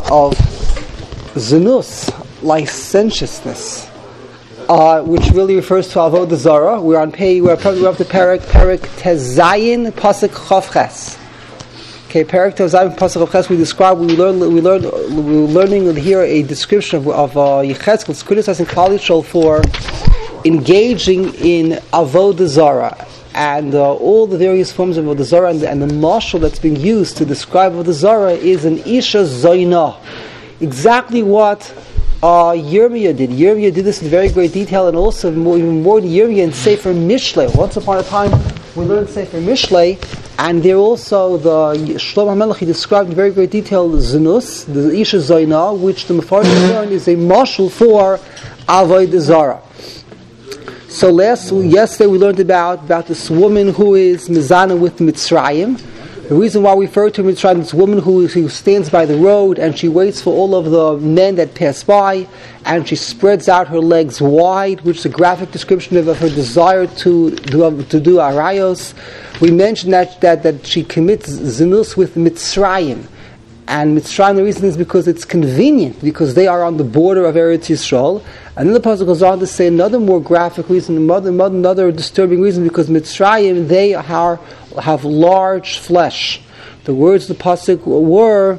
of zinus, licentiousness, which really refers to avodah zarah. We're up to Perek Tezayin Pasuk Chof Ches. Okay, Perek Tezayin Pasuk Chof Ches. We're learning here a description of Yechezkel's criticizing Klal Yisrael for engaging in avodah zarah and all the various forms of avodah zarah, and the mashal that's being used to describe avodah zarah is an isha zoyna. Exactly what Yirmiyah did. Yirmiyah did this in very great detail, and also even more than Yirmiyah in Sefer Mishlei. Once upon a time, we learned Sefer Mishlei, and there also the Shlomo HaMelech, he described in very great detail the zinus, the isha zoyna, which the Mefarshim learned is a mashal for avodah zarah. So yesterday we learned about this woman who is mizana with Mitzrayim. The reason why we refer to Mitzrayim, this woman who stands by the road and she waits for all of the men that pass by, and she spreads out her legs wide, which is a graphic description of her desire to do arayos. We mentioned that she commits zinus with Mitzrayim. And Mitzrayim, the reason is because it's convenient, because they are on the border of Eretz Yisrael. And then the Pasuk goes on to say another more graphic reason, another disturbing reason, because Mitzrayim, they have large flesh. The words of the Pasuk were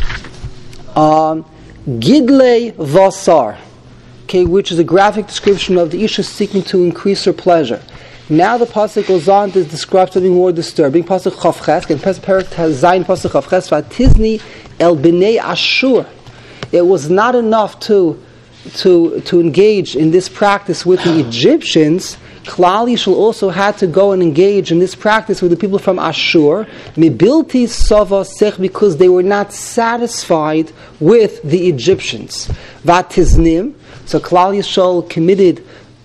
Gidlei Vasar, okay, which is a graphic description of the Isha seeking to increase her pleasure. Now the pasuk goes on to describe something more disturbing. Pasuk Chof Ches, and Perek Zayin Pasuk Chof Ches, Vatizni el bnei Ashur. It was not enough to engage in this practice with the Egyptians. Klal Yisrael also had to go and engage in this practice with the people from Ashur. Mibilti Sava Sech, because they were not satisfied with the Egyptians. Vatiznim. So Klal Yisrael committed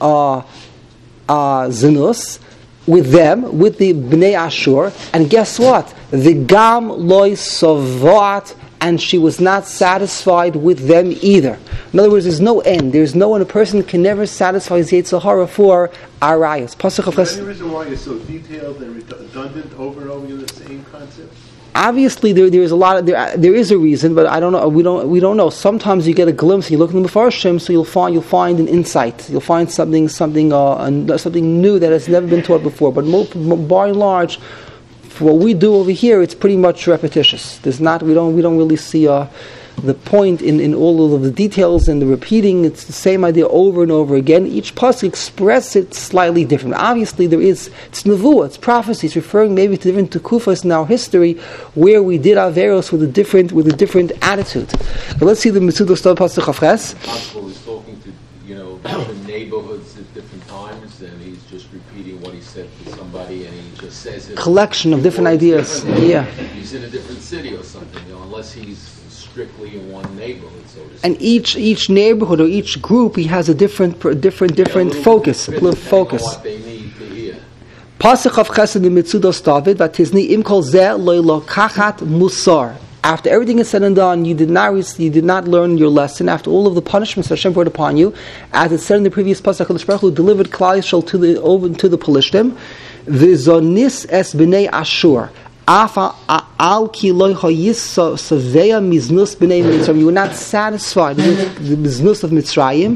zinus with them, with the Bnei Ashur, and guess what? The Gam loy sovat, and she was not satisfied with them either. In other words, there's no end. There's no one. A person can never satisfy his Yetzer Hara for arayos. Is there any reason why you're so detailed and redundant over and over again the same concept? Obviously, there is a lot of there is a reason, but I don't know. We don't know. Sometimes you get a glimpse. You look in the Mefarshim, so you'll find an insight. You'll find something new that has never been taught before. But by and large, for what we do over here, it's pretty much repetitious. We don't really see the point in all of the details and the repeating. It's the same idea over and over again. Each pasuk expresses it slightly different. Obviously, it's nevuah, it's prophecy. It's referring maybe to different tekufas in our history where we did averos with a different attitude. But let's see the Mitzudos Tov pasuk Chof Ches. Possible is talking to different neighborhoods at different times, and he's just repeating what he said to somebody, and he just says it. Collection of different ideas. Yeah. He's in a different city or something, unless he's strictly in one neighborhood, so to speak. And each neighborhood or each group, he has a different focus. What they need to hear. Pasuk Chof Ches in the Mitzudos David, Vatizni im kol zeh lo lokachat musar. After everything is said and done, you did not learn your lesson. After all of the punishments that Hashem brought upon you, as it said in the previous pasuk, HaKadosh Baruch Hu delivered Klal Yisrael to the Pelishtim, v'zonis es b'nei Ashur. You were not satisfied with the biznus of Mitzrayim,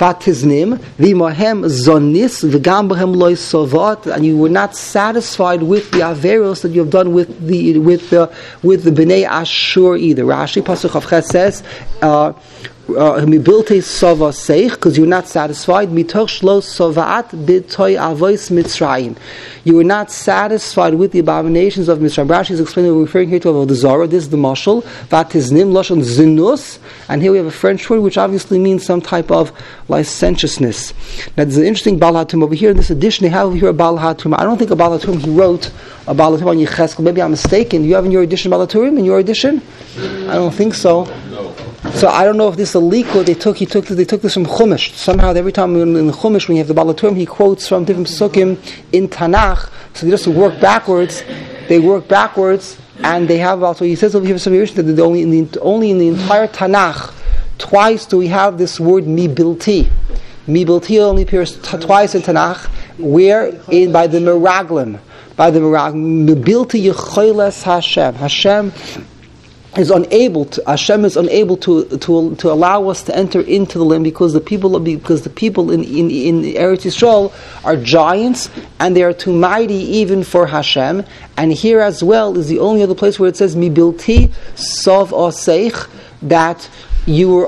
and you were not satisfied with the averos that you have done with the Bnei Ashur either. Rashi Pasuk Chof Ches says, because you were not satisfied. You were not satisfied with the abominations of Mitzrayim. Rashi is explaining, we're referring here to Avodah Zarah. This is the mashal. Vatiznim lashon zinus, and here we have a French word which obviously means some type of licentiousness. Now there's an interesting Baal HaTurim over here in this edition. They have here a Baal HaTurim. I don't think a Baal HaTurim he wrote a Baal HaTurim on Yechezkel. Maybe I'm mistaken. Do you have in your edition Baal HaTurim in your edition? I don't think so. No. So I don't know if this is a leak or they took this from Chumash. Somehow every time in the Chumash when you have the Baal HaTurim, he quotes from different psukim in Tanakh. So they just work backwards. And they have also, he says over here some that only in the entire Tanakh twice do we have this word mibilti. Mibilti only appears twice in Tanakh. Where? By the Meraglim. Mibilti yecholes Hashem. Hashem Hashem is unable to allow us to enter into the land because the people in Eretz Yisrael are giants and they are too mighty even for Hashem. And here as well is the only other place where it says Mibilti Sov Oseich, that you were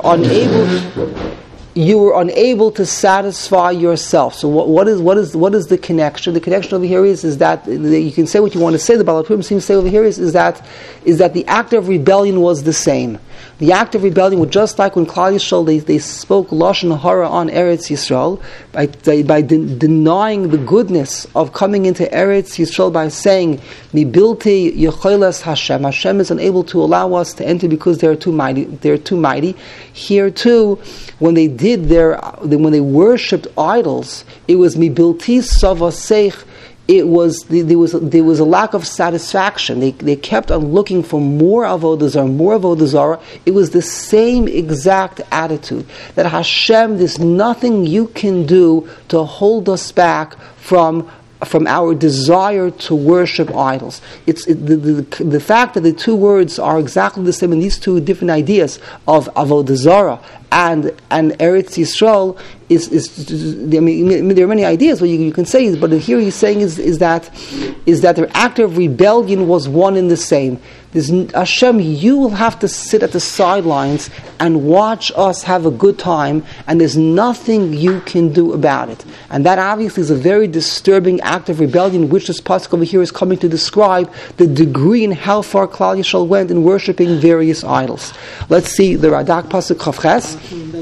unable to satisfy yourself. So what is the connection? The connection over here is that you can say what you want to say. The Baal HaTurim seems to say over here is that the act of rebellion was the same. The act of rebellion was just like when Klal Yisrael they spoke Lashon Hara on Eretz Yisrael by denying the goodness of coming into Eretz Yisrael by saying Mibilti Yecholes Hashem. Hashem is unable to allow us to enter because they are too mighty. They are too mighty. Here too, when they worshipped idols, it was Mibilti Savaseich. There was a lack of satisfaction. They kept on looking for more avodah zarah. It was the same exact attitude that Hashem, there's nothing you can do to hold us back from our desire to worship idols. The fact that the two words are exactly the same in these two different ideas of avodah zarah and Eretz Yisrael is I mean, there are many ideas what you can say, but here he's saying is that their act of rebellion was one and the same. Hashem, you will have to sit at the sidelines and watch us have a good time, and there's nothing you can do about it. And that obviously is a very disturbing act of rebellion, which this pasuk over here is coming to describe the degree and how far Klal Yisrael went in worshipping various idols. Let's see the Radak pasuk Chavches.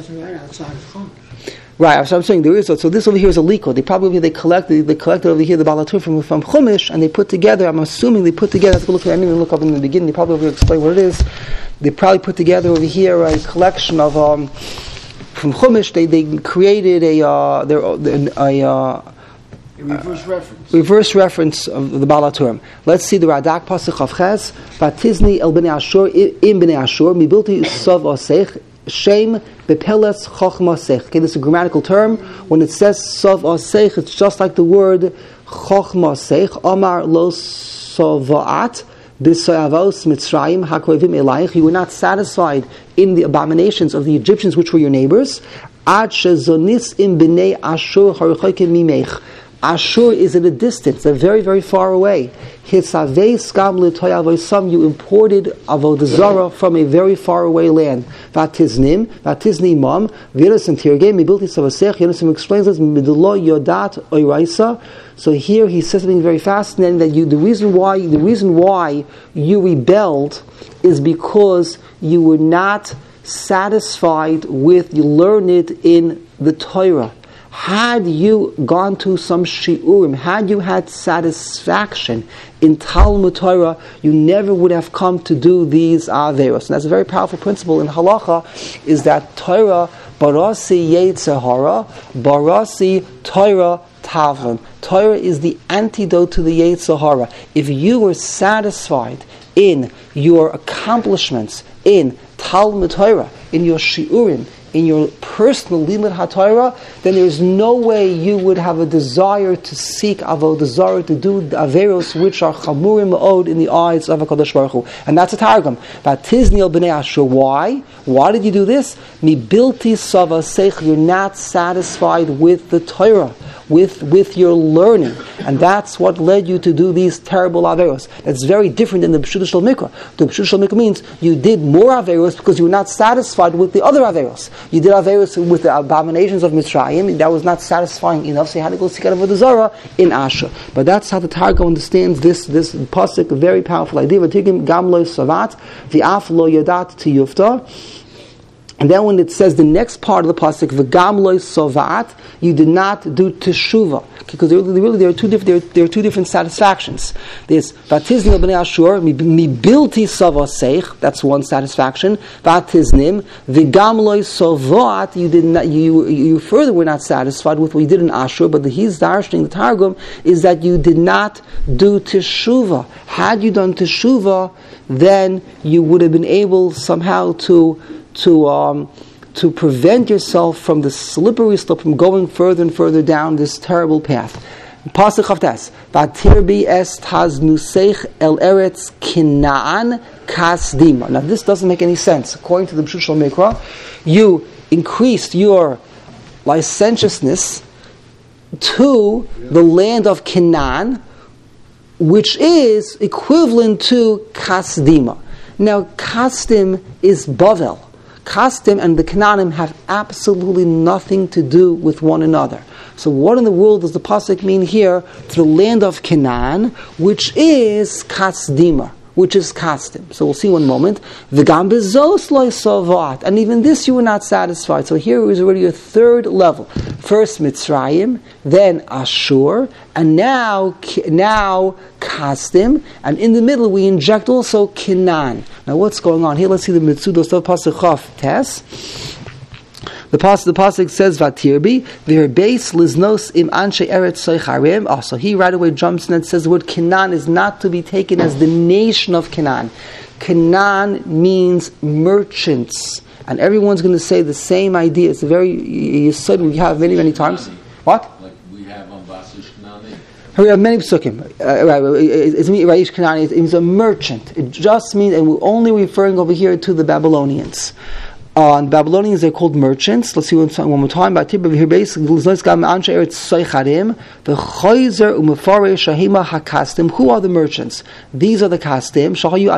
Right, so I'm saying there is. So this over here is a liko. They collected over here the Baal HaTurim from Chumash, and they put together. I'm assuming they put together. I didn't even look up in the beginning. They probably will explain what it is. They probably put together over here a collection of from Chumash. They created a reverse reference of the Baal HaTurim. Let's see the Radak pasuk Chavches. Vatizni el bnei Ashur im bnei Ashur mibilti sov oseich Shem bepeles chochma sech. Okay, this is a grammatical term. When it says sov osech, it's just like the word chochma sech. Amar lo sovaat b'soyavos mitzrayim hakoivim elayich. You were not satisfied in the abominations of the Egyptians, which were your neighbors. Ad shezonis im bnei Ashur harichokim mimech. Ashur is at a distance, they're very, very far away. You imported avodah zarah from a very far away land. Vatiznim mam v'yerasim tirgei mibilti savasech. Yerasim explains this midlo yodat oiraisa. So here he says something very fascinating, that the reason why you rebelled is because you were not satisfied with you learn it in the Torah. Had you gone to some shiurim, had you had satisfaction in Talmud Torah, you never would have come to do these averos. And that's a very powerful principle in halacha, is that Torah barasi yetzer hara, barasi Torah tavlin. Torah is the antidote to the yetzer hara. If you were satisfied in your accomplishments in Talmud Torah, in your shiurim, in your personal limud haTorah, then there is no way you would have a desire to seek avodah zarah, to do the averos which are chamurim ma'od in the eyes of HaKadosh Baruch Hu. And that's a targum. Vatiznil b'nei Ashur. Why? Why did you do this? Mibilti savaseich. You're not satisfied with the Torah, with your learning, and that's what led you to do these terrible averos. That's very different than the Pshuta Shel Mikra. The Pshuta Shel Mikra means you did more averos because you were not satisfied with the other averos. You did averos with the abominations of Mitzrayim. That was not satisfying enough, so you had to go seek out avodah zarah in Ashur. But that's how the Targum understands this pasuk, a very powerful idea. V'tigim gam lo savat v'af lo yadat tiyufta. And then when it says the next part of the pasuk, v'gam lo sovat, you did not do teshuva, because there are two different satisfactions. There's vatiznim b'nei Ashur mibilti savaseich, that's one satisfaction. Vatiznim v'gam lo sovat, you did not. You further were not satisfied with what you did in Ashur, but he's darshaning the Targum is that you did not do teshuva. Had you done teshuva, then you would have been able somehow to prevent yourself from the slippery slope, from going further and further down this terrible path. Pasuk of Tes. Vatirbi es taznuseich el eretz Canaan kasdima. Now this doesn't make any sense. According to the Pshut Shel Mikra, you increased your licentiousness to the land of Canaan, which is equivalent to Kasdima. Now, Kasdim is Bavel. Kasdim and the Canaanim have absolutely nothing to do with one another. So what in the world does the pasuk mean here? To the land of Canaan, which is Kasdima, which is Kasdim. So we'll see one moment. V'gam bezos lo yisovat. And even this you were not satisfied. So here is already a third level. First Mitzrayim, then Ashur, and now Kasdim, and in the middle we inject also Canaan. Now what's going on here? Let's see the Mitzudos of Pasuk Chaf Tes. The pasuk says Vatirbi v'herbeis liznos im anshe eretz soicharim. Also, he right away jumps in and says the word Canaan is not to be taken as the nation of Canaan. Canaan means merchants, and everyone's going to say the same idea. It's a very yesod we have many times. What? Like we have on Vasish Kanani. We have many psukim. It means a merchant. It just means, and we're only referring over here to the Babylonians. The Babylonians, they're called merchants. Let's see one more time. Who are the merchants? These are the Kasdim.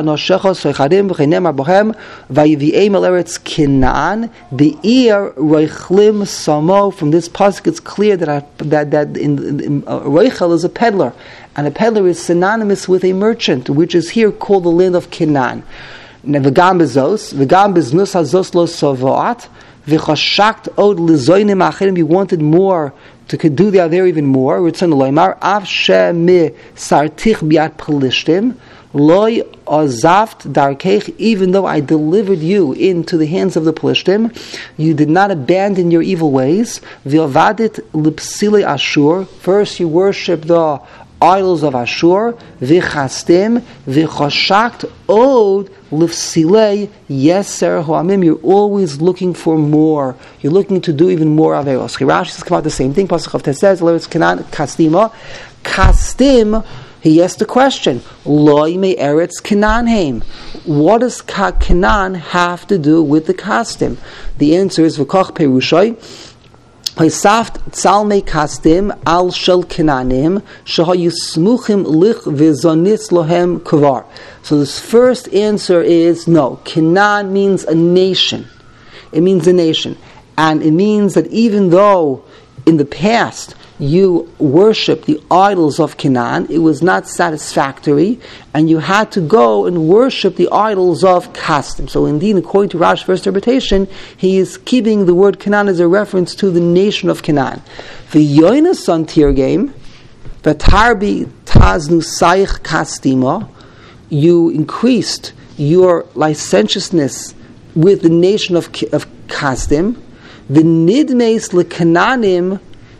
From this pasuk, it's clear that in Reichel is a peddler, and a peddler is synonymous with a merchant, which is here called the land of Canaan. V'gam bezos, v'gam beznus hazos lo sovoat, v'chashakt od lizoinim achirim. You wanted more to do the other even more. Ritzon loymar av shemi sartich biat pelishtim loy azaft darkeich. Even though I delivered you into the hands of the Pelishtim, you did not abandon your evil ways. V'avadit lipsile Ashur. First, you worshipped the idols of Ashur, v'chastim, v'choshakt od l'fsilei yeser ho'amim. You're always looking for more. You're looking to do even more averos. Rashi says about the same thing. Pasuk of Tes says, "Eretz Canaan kasdima." Kasdim. He asked the question, "Loi me eretz Canaan heim." What does Canaan have to do with the kasdim? The answer is v'koch perushai. Paisaft tzalmei kasdim al shel Canaanim shahayu smuchim lich v'zonitz lohem kvar. So this first answer is no. Canaan means a nation. It means a nation, and it means that even though in the past you worshipped the idols of Canaan, it was not satisfactory, and you had to go and worship the idols of Kasdim. So indeed, according to Rashi's first interpretation, he is keeping the word Canaan as a reference to the nation of Canaan. The Yoinas on Tirgame, the Tarbi Taznu Saich Kasdima, you increased your licentiousness with the nation of Kasdim. The Nidmes LeKananim,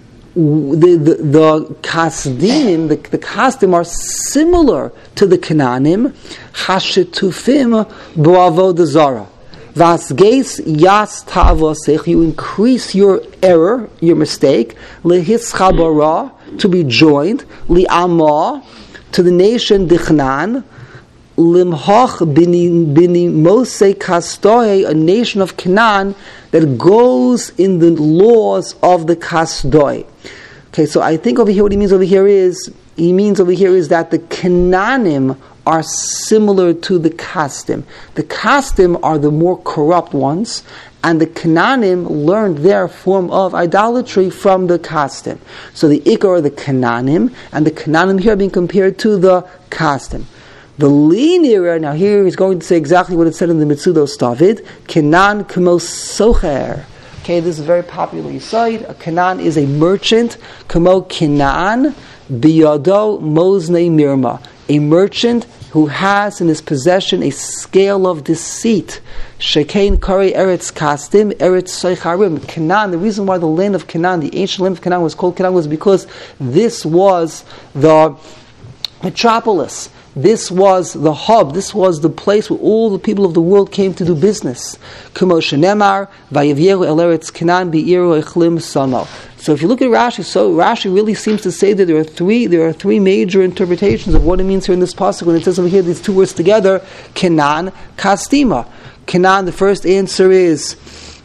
the Kasdim, the Kasdim are similar to the Canaanim. Hashetufim bo'avodah zara. Vasgeis yas tavosech. You increase your error, your mistake. Lehischabara, to be joined. Li'amah, to the nation Dichnan. Limhoch bini Mose Kastohe, a nation of Canaan that goes in the laws of the Kasdoi. Okay, so I think over here what he means over here is that the Canaanim are similar to the Kasdim. The Kasdim are the more corrupt ones, and the Canaanim learned their form of idolatry from the Kasdim. So the Ikar are the Canaanim, and the Canaanim here are being compared to the Kasdim. The linear, now here he's going to say exactly what it said in the Mitzudos David, Canaan k'mo socher. Okay, this is a very popular yesod. A Canaan is a merchant, k'mo Canaan biyado mozne mirma. A merchant who has in his possession a scale of deceit. Shekein kari eretz kasdim, eretz soicharim. Canaan, the reason why the land of Canaan, the ancient land of Canaan was called Canaan was because this was the metropolis. This was the hub. This was the place where all the people of the world came to do business. It's So if you look at Rashi, so Rashi really seems to say that there are three major interpretations of what it means here in this pasuk when it says over here these two words together, Kenan, Kastima. Kenan, the first answer is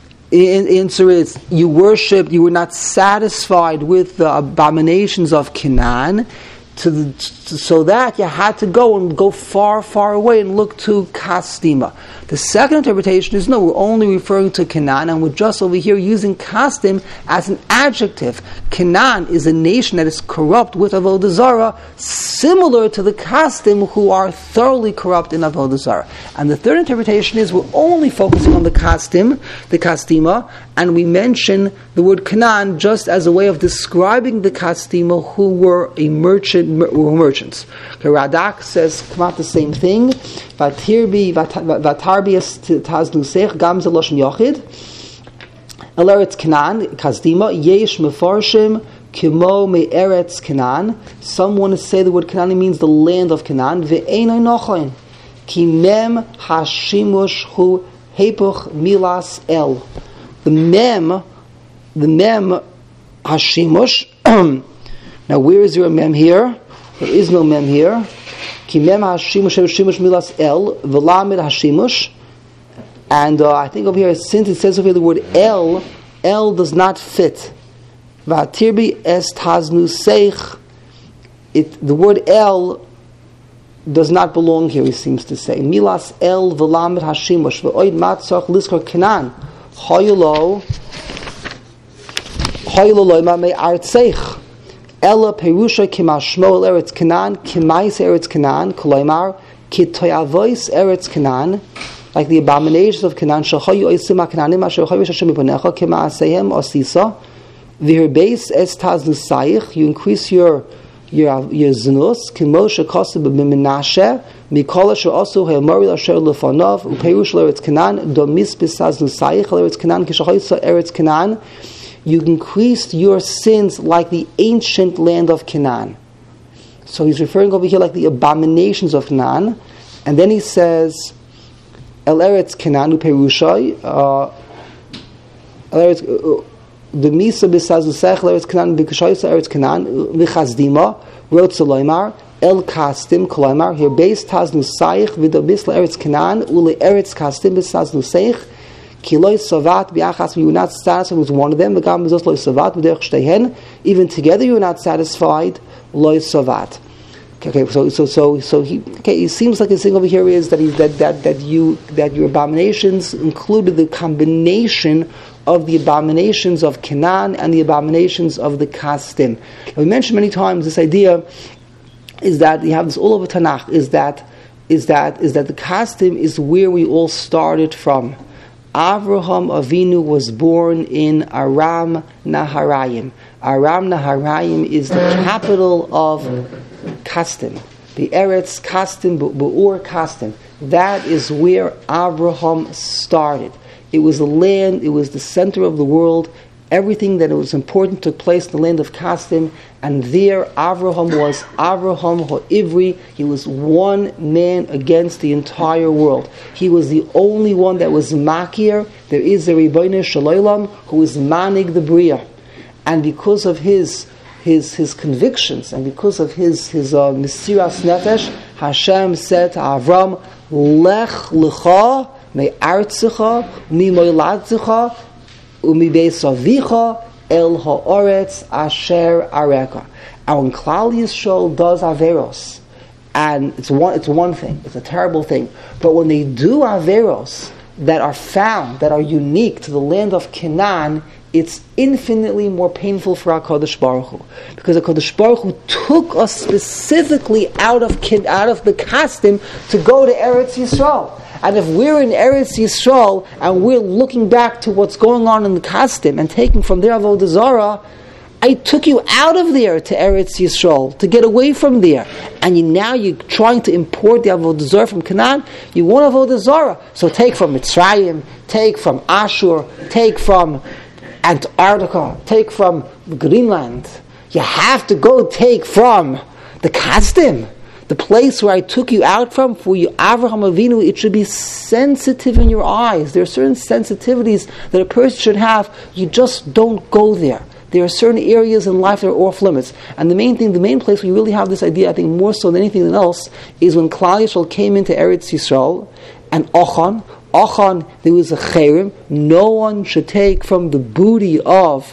you worshipped, you were not satisfied with the abominations of Kenan, so that you had to go far, far away and look to Kastima. The second interpretation is no, we're only referring to Canaan, and we're just over here using Kastim as an adjective. Canaan is a nation that is corrupt with Avodah Zarah, similar to the Kastim who are thoroughly corrupt in Avodah Zarah. And the third interpretation is we're only focusing on the Kastim, the Kastima, and we mention the word Canaan just as a way of describing the Kastima who were merchants. The Radak says come out the same thing. Vatarbias tazlusech gam zeloshim yochid. Eretz Canaan kasdima yesh mefarshim kimo me'eretz Canaan. Some want to say the word Canaan means the land of Canaan. Ve'enay nochain ki mem hashimush hu hepuch milas el. The mem hashimush. Now where is your mem here? There is no mem here. Ki mem hashimush shimush milas el v'lamed hashimush. And I think over here, since it says over here the word el does not fit. V'atirbi es taznu seich. The word el does not belong here, he seems to say. Milas el v'lamed hashimush v'oid matzach liskor Kenan. Hoyolo loima me artseich. Ella perusha kimashmo el eretz Canaan kimais eretz Canaan koloimar kitoyavois eretz Canaan, like the abominations of Canaan. Shachayu oisim ha'Canaanim asher chavish Hashem miponecha kima'aseihem osisa v'herbeis es taznu saich. You increase your znus kimoshe kosev b'Menashe mikol asher osu ha'emori asher lefanov uperush eretz Canaan domis b'saznu saich eretz Canaan kishachoysa eretz Canaan. You increased your sins like the ancient land of Canaan. So he's referring over here like the abominations of Canaan. And then he says, El Eretz Canaan uperushay, the Misa b'sazusech, Eretz Canaan b'kashaysa Eretz Canaan, v'chazdima, wrote Soloimar, El Kastim, Koloimar, here base taznu saich, v'dobis Eretz Canaan, ule Eretz Kastim b'saznu seich, Kiloi Savat biachas, you were not satisfied with one of them. Even together, you were not satisfied. Loi Savat. Okay, so he seems like his thing over here is that your abominations included the combination of the abominations of Canaan and the abominations of the Kastim. We mentioned many times this idea is that you have this all over Tanakh is that the Kastim is where we all started from. Avraham Avinu was born in Aram Naharayim. Aram Naharayim is the capital of Kastim. The Eretz Kastim, Be'ur Kastim. That is where Avraham started. It was the land, it was the center of the world. Everything that was important took place in the land of Kastim, and there Avraham was Avraham Ha'ivri. He was one man against the entire world. He was the only one that was Makir. There is a Rebbeinu Shalom who is Manig the Bria, and because of his convictions and because of his Mesiras Nefesh, Hashem said to Avram, Lech lecha me'artzecha u'mimoladzecha Umi beis avicha el ha'oretz asher areka. And when Klal Yisrael does averos, and it's one thing, it's a terrible thing, but when they do averos that are found, that are unique to the land of Canaan, it's infinitely more painful for HaKadosh Baruch Hu, because HaKadosh Baruch Hu took us specifically out of the Kastim to go to Eretz Yisrael. And if we're in Eretz Yisrael and we're looking back to what's going on in the Kastim and taking from there Avodah Zarah, I took you out of there to Eretz Yisrael to get away from there. And now you're trying to import the Avodah Zarah from Canaan. You want Avodah Zarah. So take from Mitzrayim, take from Ashur, take from Antarctica, take from Greenland. You have to go take from the Kastim. The place where I took you out from, for you, Avraham Avinu, it should be sensitive in your eyes. There are certain sensitivities that a person should have. You just don't go there. There are certain areas in life that are off limits. And the main place we really have this idea, I think more so than anything else, is when Klal Yisrael came into Eretz Yisrael, and Achan, there was a cherem. No one should take from the booty of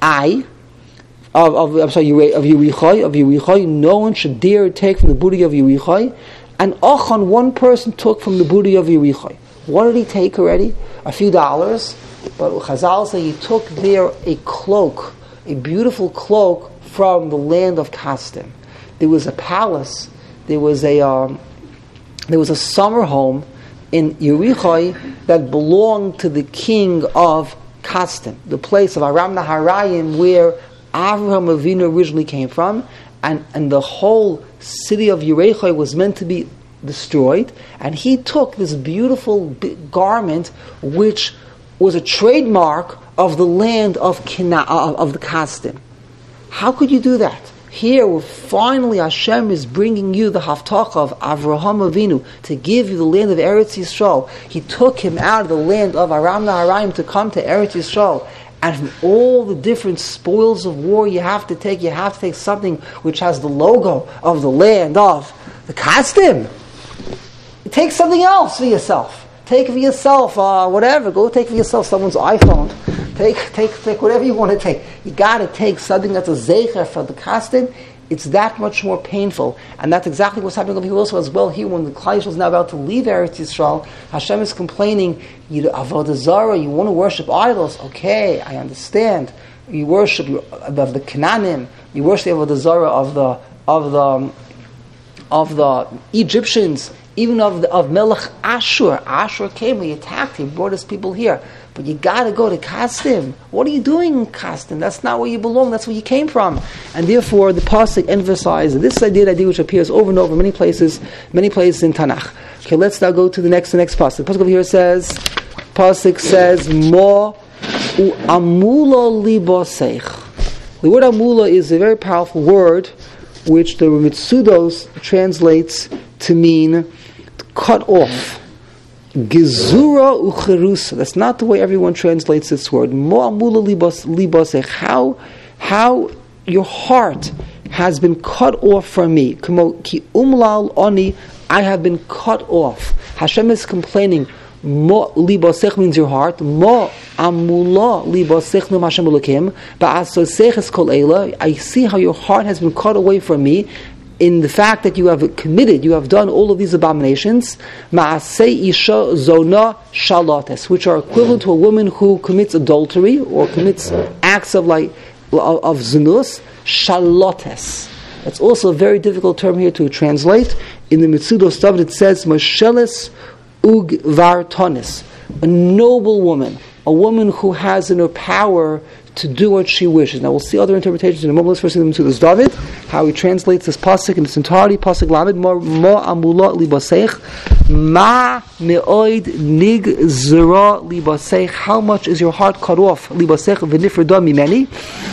Yerichai. No one should dare take from the booty of Yerichai. And Achan, one person took from the booty of Yerichai. What did he take already? A few dollars. But Chazal say he took there a cloak, a beautiful cloak from the land of Kasdim. There was a palace. There was a summer home in Yerichai that belonged to the king of Kasdim, the place of Aram Naharayim where Avraham Avinu originally came from, and the whole city of Yerichai was meant to be destroyed, and he took this beautiful garment which was a trademark of the land of the Kasdim. How could you do that? Here, finally, Hashem is bringing you the Haftarah of Avraham Avinu to give you the land of Eretz Yisrael. He took him out of the land of Aram Naharayim to come to Eretz Yisrael. And from all the different spoils of war you have to take something which has the logo of the land of the Kasdim. Take something else for yourself. Take for yourself, whatever. Go take for yourself someone's iPhone. Take whatever you want to take. You got to take something that's a zeicher for the Kasdim. It's that much more painful, and that's exactly what's happening over here also as well. Here, when the Klal Yisrael is now about to leave Eretz Yisrael, Hashem is complaining, "You avodah zarah, you want to worship idols? Okay, I understand. You worship of the Canaanim, you worship the avodah zarah of the Egyptians." Even of Melech Ashur. Ashur came, he attacked, he brought his people here. But you got to go to Kasdim. What are you doing in Kasdim? That's not where you belong, that's where you came from. And therefore, the Pasuk emphasizes this idea which appears over and over many places in Tanakh. Okay, let's now go to the next Pasuk. The Pasuk over here says, Mo u'amulo liboseich. The word amula is a very powerful word, which the Mitsudos translates to mean cut off. Gezura ucherusa. That's not the way everyone translates this word. Mo'amula libasech. How your heart has been cut off from me. Ki umlal oni. I have been cut off. Hashem is complaining. Mo libasech means your heart. Mo amula libasech no Hashem elokim. Ba'asosech es kol eila. I see how your heart has been cut away from me. In the fact that you have done all of these abominations, ma'asei isha zona shalates, which are equivalent to a woman who commits adultery or commits acts of zinus, shalates. That's also a very difficult term here to translate. In the Mitzudos David it says, Mosheles ugvartonis, a noble woman, a woman who has in her power to do what she wishes. Now we'll see other interpretations in a moment. Let's first see the Mitzudos David, how he translates this pasuk in its entirety. Pasuk lamed mo amula libaseich ma meoid nig zera libaseich. How much is your heart cut off? Libaseich v'nifreda mimeni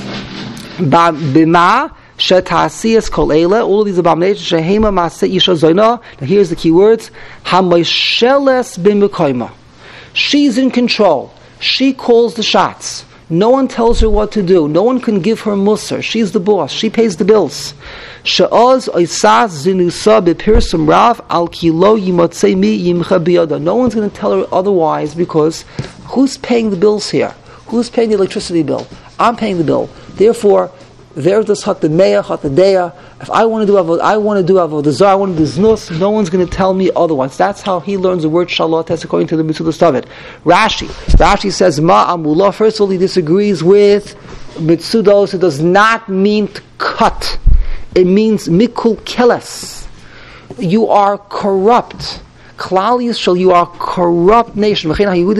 b'ma shetasiyas kol eila. All of these abominations. Shehema maaseh isha zoyna. Now here's the key words. Hamoisheles b'mekoyma. She's in control. She calls the shots. No one tells her what to do. No one can give her musar. She's the boss. She pays the bills. She'oz oisas zinusa bepirsum rav al kilo yimotzei mi yimcha biyada. No one's going to tell her otherwise, because who's paying the bills here? Who's paying the electricity bill? I'm paying the bill. Therefore, there's this hatameya, hatadeya. If I want to do avodah zarah, I want to do znus, no one's going to tell me otherwise. That's how he learns the word shalates according to the Mitzudos David. Rashi says ma amula. First of all, he disagrees with Mitzudos. It does not mean to cut. It means mikul keles. You are corrupt. Klal Yisrael, you are corrupt nation.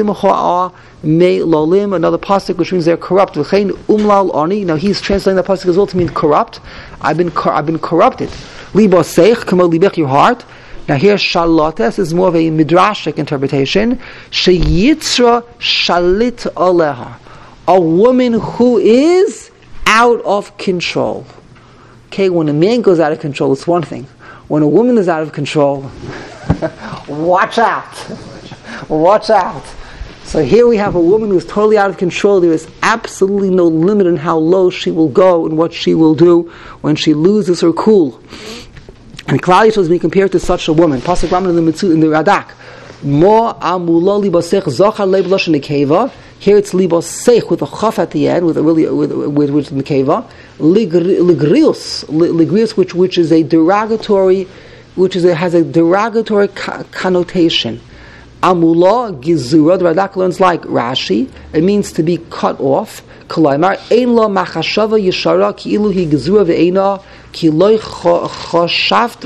Another pasuk which means they're corrupt. Now he's translating that pasuk as well to mean corrupt. I've been corrupted. Libaseich, kamo libech, your heart. Now here shalates is more of a midrashic interpretation. Sheyitzra shalit aleha, a woman who is out of control. Okay, when a man goes out of control, it's one thing. When a woman is out of control, watch out. So here we have a woman who is totally out of control. There is absolutely no limit on how low she will go and what she will do when she loses her cool. And Klal Yisrael is being compared to such a woman. Pasuk Raman in the Radak. Mo amuloli basech zochar leib loshen nekeva. Here it's libosech with a chaf at the end, with the nekeva. Ligrius, which is a derogatory, has a derogatory connotation. Amula gizura. The Radak learns like Rashi. It means to be cut off. Kolaymar ein lo machashava yeshara ki ilu hi gizura ve'ena ki loy choshaft.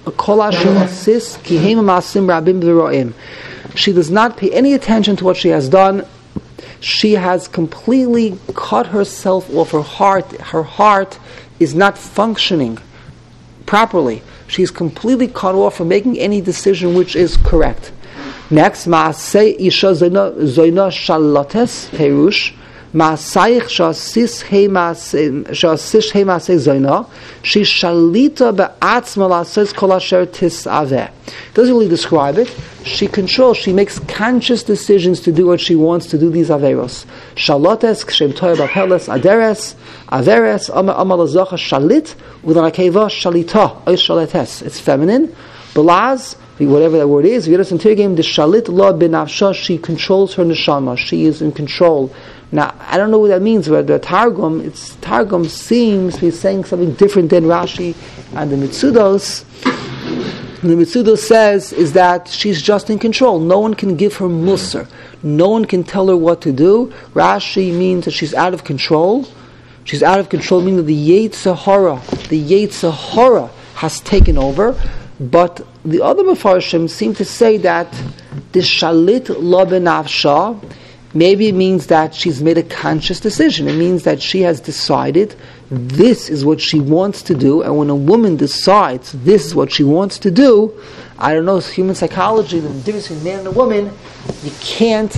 She does not pay any attention to what she has done. She has completely cut herself off her heart. Her heart is not functioning properly. She's completely cut off from making any decision which is correct. Next, Maaseh Isha Zoina Shalotes Perush. Ma'asayich sha'asis hei ma'aseh zoina, she shalita be'atzma la'ases kol asher tis'aveh. Doesn't really describe it. She controls, she makes conscious decisions to do what she wants to do, these averos. Shalotes, kshem toya ba'peles, averes, amal azocha shalit, u'dan akeva shalita, oy shaletes. It's feminine. Belaz, whatever that word is, V'yeres Intergame, the shalit lo b'nafsha, she controls her neshama, she is in control. Now, I don't know what that means, but the Targum seems to be saying something different than Rashi and the Mitzudos. The Mitzudos says is that she's just in control. No one can give her musar. No one can tell her what to do. Rashi means that she's out of control. She's out of control, meaning that the Yetzer Hara has taken over. But the other Mefarshim seem to say that the Shalit Lo B'Nafsha, maybe it means that she's made a conscious decision. It means that she has decided this is what she wants to do, and when a woman decides this is what she wants to do, I don't know, it's human psychology, the difference between a man and a woman, you can't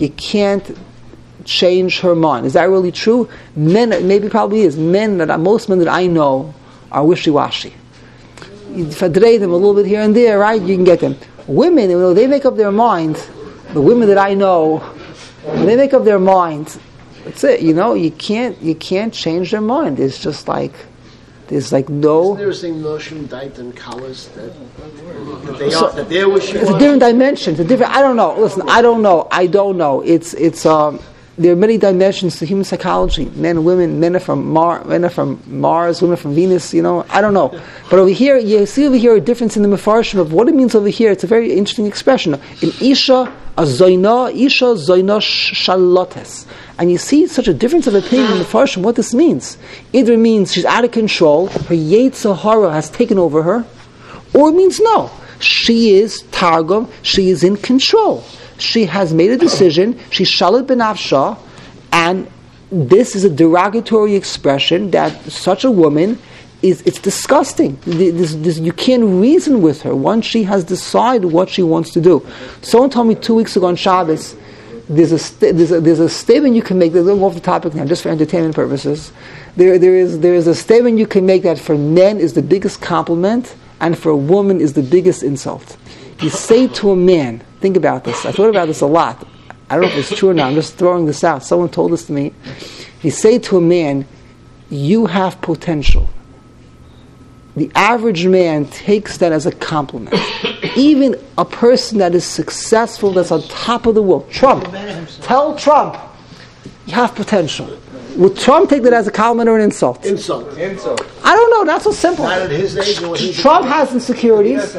change her mind. Is that really true? Men, maybe probably is. Most men that I know are wishy-washy. You federate them a little bit here and there, right? You can get them. Women, they make up their mind. The women that I know, when they make up their mind, that's it. You can't change their mind. It's just like there's like no. Isn't there a same notion, Dait and Kalas, that they're wishing? It's a different dimension. It's a different. I don't know. Listen, I don't know. It's there are many dimensions to human psychology. Men and women. Men are from Mars. Women are from Venus. I don't know. But over here, you see a difference in the Mefarshim of what it means over here. It's a very interesting expression. In Isha zoina shalotes. And you see such a difference of opinion in the Mefarshim what this means. Either it means she's out of control, her Yetzer Hara has taken over her, or it means no, she is Targum, she is in control. She has made a decision, she's Shalit B'Nafsha, and this is a derogatory expression that such a woman it's disgusting. You can't reason with her once she has decided what she wants to do. Someone told me 2 weeks ago on Shabbos, there's a statement you can make. Let's go off the topic now, just for entertainment purposes. There is a statement you can make that for men is the biggest compliment, and for a woman is the biggest insult. You say to a man, think about this. I thought about this a lot. I don't know if it's true or not. I'm just throwing this out. Someone told this to me. You say to a man, "You have potential." The average man takes that as a compliment. Even a person that is successful, that's on top of the world. Trump. Tell Trump, you have potential. Would Trump take that as a compliment or an insult? Insult. I don't know. Not so simple. Not at his age. Trump has insecurities.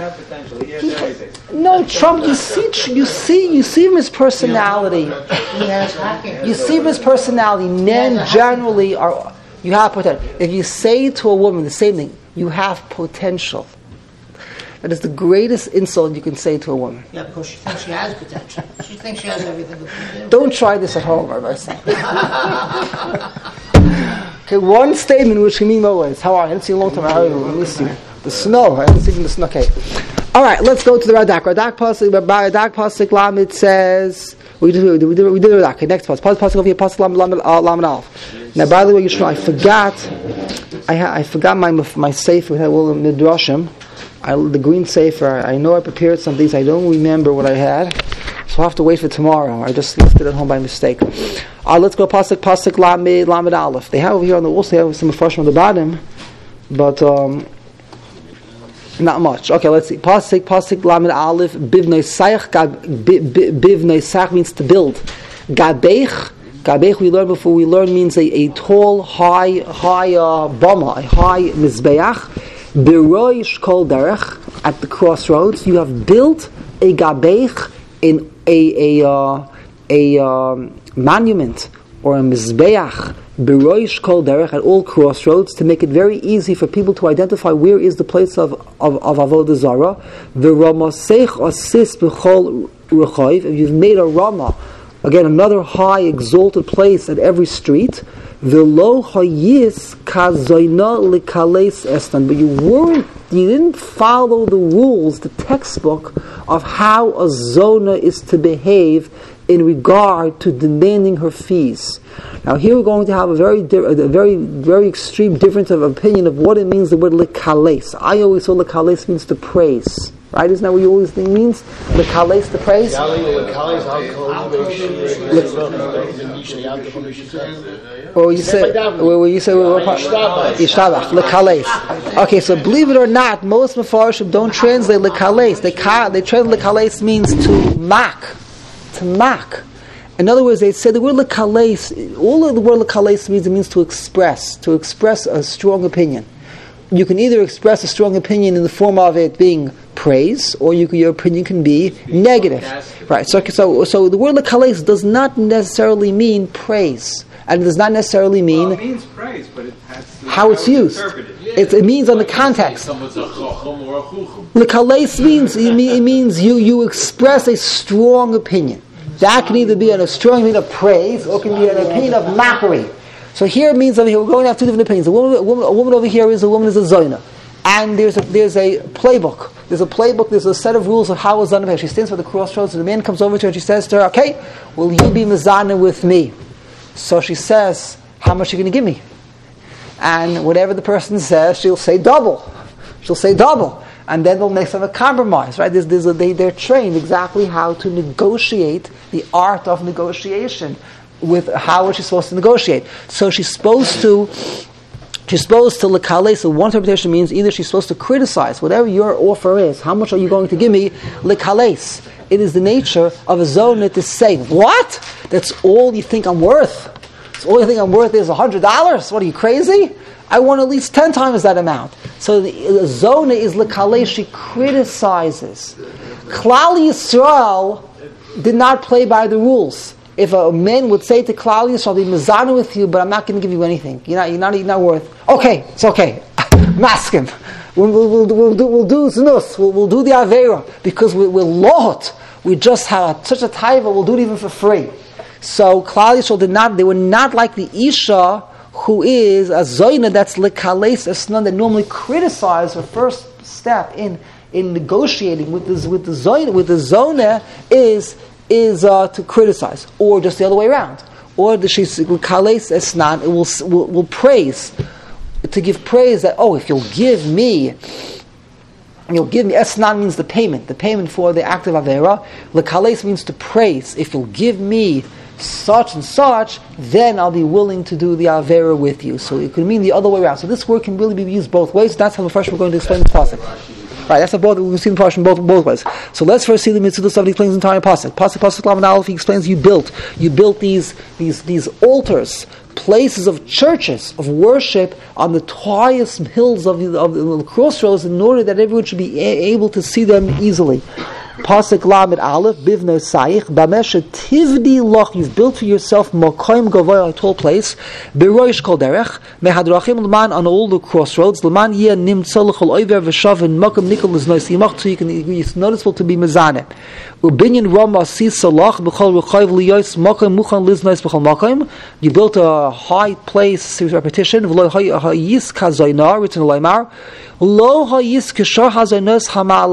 No, Trump. You see him his personality. You see him his personality. Men generally are. You have potential. If you say to a woman the same thing, you have potential. That is the greatest insult you can say to a woman. Yeah, because she thinks she has potential. She thinks she has everything to do. Don't try this at home, Rabbi. Okay, one statement which can mean always. How are you? I haven't seen you in a long time. I miss you. The snow. I haven't seen the snow. Okay. All right, let's go to the Radak. Radak Pasuk Lamed says we did the Radak. Okay, next Pasuk over here. Pasuk Lamed Alf. Now, by the way, I forgot my sefer with all the midrashim. The green sefer. I know I prepared some things. I don't remember what I had. So I'll have to wait for tomorrow. I just left it at home by mistake. Let's go pasuk lamed aleph. They have over here on the wall. They have some mafrashim on the bottom, but not much. Okay, let's see. Pasuk lamed aleph bivnei sayach means to build. Gabeich we learned before. We learned means a tall, high bama, a high mizbeach. Beroish kol derech, at the crossroads, you have built a gabeich, in a monument or a mizbeach. Beroish kol derech, at all crossroads, to make it very easy for people to identify where is the place of avodah zara. V'ramasech asis b'chol rechav. If you've made a ramah, again, another high, exalted place at every street. V'lo hayis kazoyna lekales estan. But you didn't follow the rules, the textbook of how a zona is to behave in regard to demanding her fees. Now, here we're going to have a very, very extreme difference of opinion of what it means. The word lekales. I always saw lekales means to praise. Right? Isn't that what you always think it means? Lekales, to praise? Or you say, Yishtabach, lekales. Okay, so believe it or not, most Mefarshim don't translate lekales. They translate lekales means to mock. To mock. In other words, they say the word lekales, all of the word lekales means to express a strong opinion. You can either express a strong opinion in the form of it being praise, or your opinion can be negative. Right. So the word lekales does not necessarily mean praise, and it does not necessarily mean. It means praise, but it has to how it's used. It means on the context. Lekales means you express a strong opinion. That can either be a strong opinion of praise, or can be an opinion of mockery. So here it means over here we're going to have two different opinions. A woman over here is a zayna, and there's a playbook. There's a set of rules of how a zayna behaves. She stands by the crossroads, and the man comes over to her and she says to her, "Okay, will you be mizana with me?" So she says, "How much are you going to give me?" And whatever the person says, she'll say double. And then they'll make some compromise, right? They're trained exactly how to negotiate, the art of negotiation, with how is she supposed to negotiate. So she's supposed to lekales. So one interpretation means either she's supposed to criticize whatever your offer is. How much are you going to give me? Lekales. It is the nature of a zona to say, what? That's all you think I'm worth? So all you think I'm worth is $100? What, are you crazy? I want at least 10 times that amount. So the zona is lekales. She criticizes. Klal Yisrael did not play by the rules. If a man would say to Klal Yisrael, I'll be mizana with you, but I'm not going to give you anything. You're not worth. Okay, it's okay. Mask him. We'll do znus. We'll do the aveira because we're lot. We just have such a taiva. We'll do it even for free. So Klal Yisrael they were not like the Isha who is a zoyna that's lekales esnan, that normally criticize her first step in negotiating with the zona is to criticize, or just the other way around, or the she's lekales esnan, it will praise, to give praise that, if you'll give me esnan means the payment for the act of avera. Lekales means to praise. If you'll give me such and such, then I'll be willing to do the avera with you. So it could mean the other way around. So this word can really be used both ways. That's how the first we're going to explain this pasuk. Right, that's both. We can see the pasuk both ways. So let's first see the mitzvah stuff. He explains the entire pasuk. Pasuk Lamed Aleph. He explains you built these altars, places of churches of worship on the highest hills of the crossroads, in order that everyone should be able to see them easily. Pasuk Lamed Aleph, Bivnei Sayich, Bamesh Tivdi Loch, you've built for yourself Mokoim Gavoy, a tall place, Beroish Kol Derech, Mehadrachim L'man, on all the crossroads, L'man Yeh Nimtza L'chol Oiver V'shav, and Mokom Nikol L'znois Yimach, so it's noticeable to be Mezaneh. Ubinyan Rama Sisa Loch, B'chol Rechayv L'yois, Mokom Muchan L'znois B'chol Mokom, you built a high place, series repetition, V'lo Hayis Kazoynar, written in Laimar, Lo Hayis Kishar Hazoynos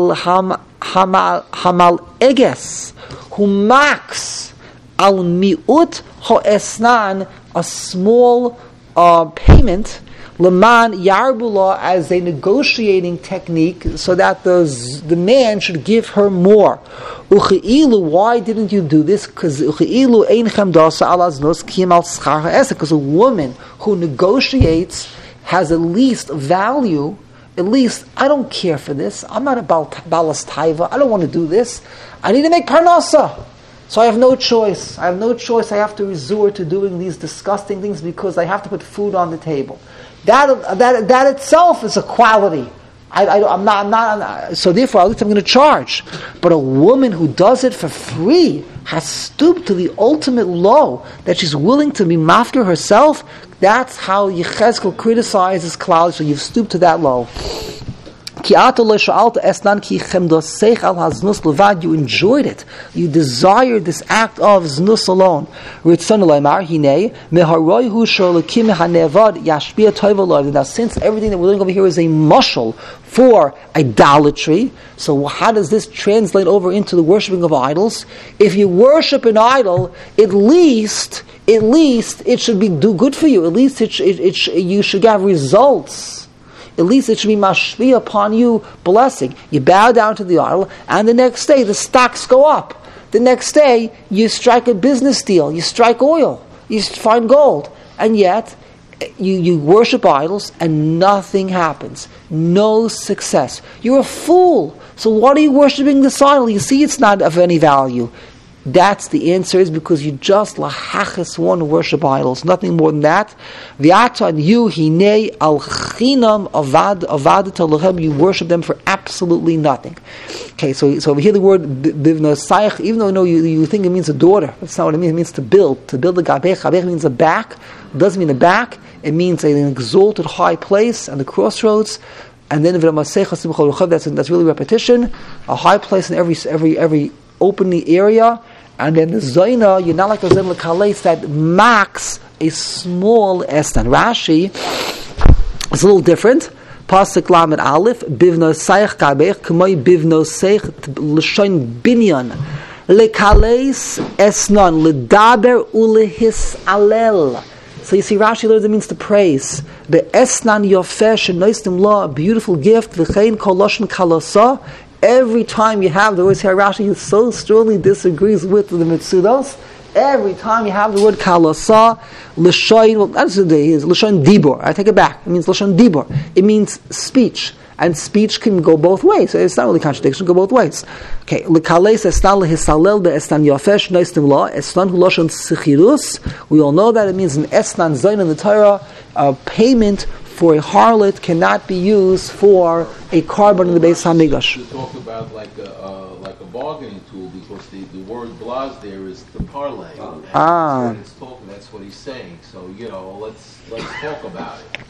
Hamal Eges, who marks al miut ho esnan, a small payment, Leman Yarbula as a negotiating technique so that the man should give her more. Uchi'ilu, why didn't you do this? Because Uchi'ilu einchem dasa ala znos kim al schar ha'esek. Because a woman who negotiates has at least value. At least, I don't care for this. I'm not about balas taiva. I don't want to do this. I need to make parnasa. So I have no choice. I have have to resort to doing these disgusting things because I have to put food on the table. That itself is a quality. I'm not. So therefore, at least I'm going to charge. But a woman who does it for free has stooped to the ultimate low that she's willing to be mafker herself. That's how Yechezkel criticizes Klal. So you've stooped to that low. You enjoyed it. You desired this act of znus alone. Now, since everything that we're doing over here is a mushal for idolatry, so how does this translate over into the worshipping of idols? If you worship an idol, at least it should do good for you. At least you should have results. At least it should be mashpia upon you blessing. You bow down to the idol, and the next day the stocks go up. The next day you strike a business deal, you strike oil, you find gold, and yet you worship idols and nothing happens. No success. You're a fool. So what are you worshiping this idol? You see it's not of any value. That's the answer, is because you just lahachas want to worship idols, nothing more than that. V'atan you hinei al chinam avadata lechem, you worship them for absolutely nothing. Okay, so over here the word bivnosayich, even though you think it means a daughter, that's not what it means. It means to build. To build a gabech. Gabech means a back. It doesn't mean a back. It means an exalted high place and the crossroads. And then that's really repetition. A high place in every opening area. And then the Zaina, you're not like the Zaina Lekales that marks a small estan. Rashi is a little different. Pasuk Lamed Aleph, Bivno Seich Kabech, K'moi Bivno Seich L'shoin Binyan. Lekales esnan, L'daber ulehis alel. So you see, Rashi learns it means to praise. The esnan yofesh and noistim law, a beautiful gift, V'chein kol loshen kalasa. Every time you have the words here, Rashi so strongly disagrees with the Mitzudos. Every time you have the word kalasa, l'shoin, well, that's the day is l'shoin dibor. I take it back. It means l'shoin dibor. It means speech, and speech can go both ways. So it's not really contradiction; it can go both ways. Okay, l'kales estan lehisalel be'estan yafesh noistim la estan hu l'shoin sichirus. We all know that it means an estan zayin in the Torah, payment for a harlot cannot be used for a carbon in the Beis Hamikdash. To talk about like a bargaining tool, because the word blaz there is to parlay. That's what he's saying. So let's talk about it.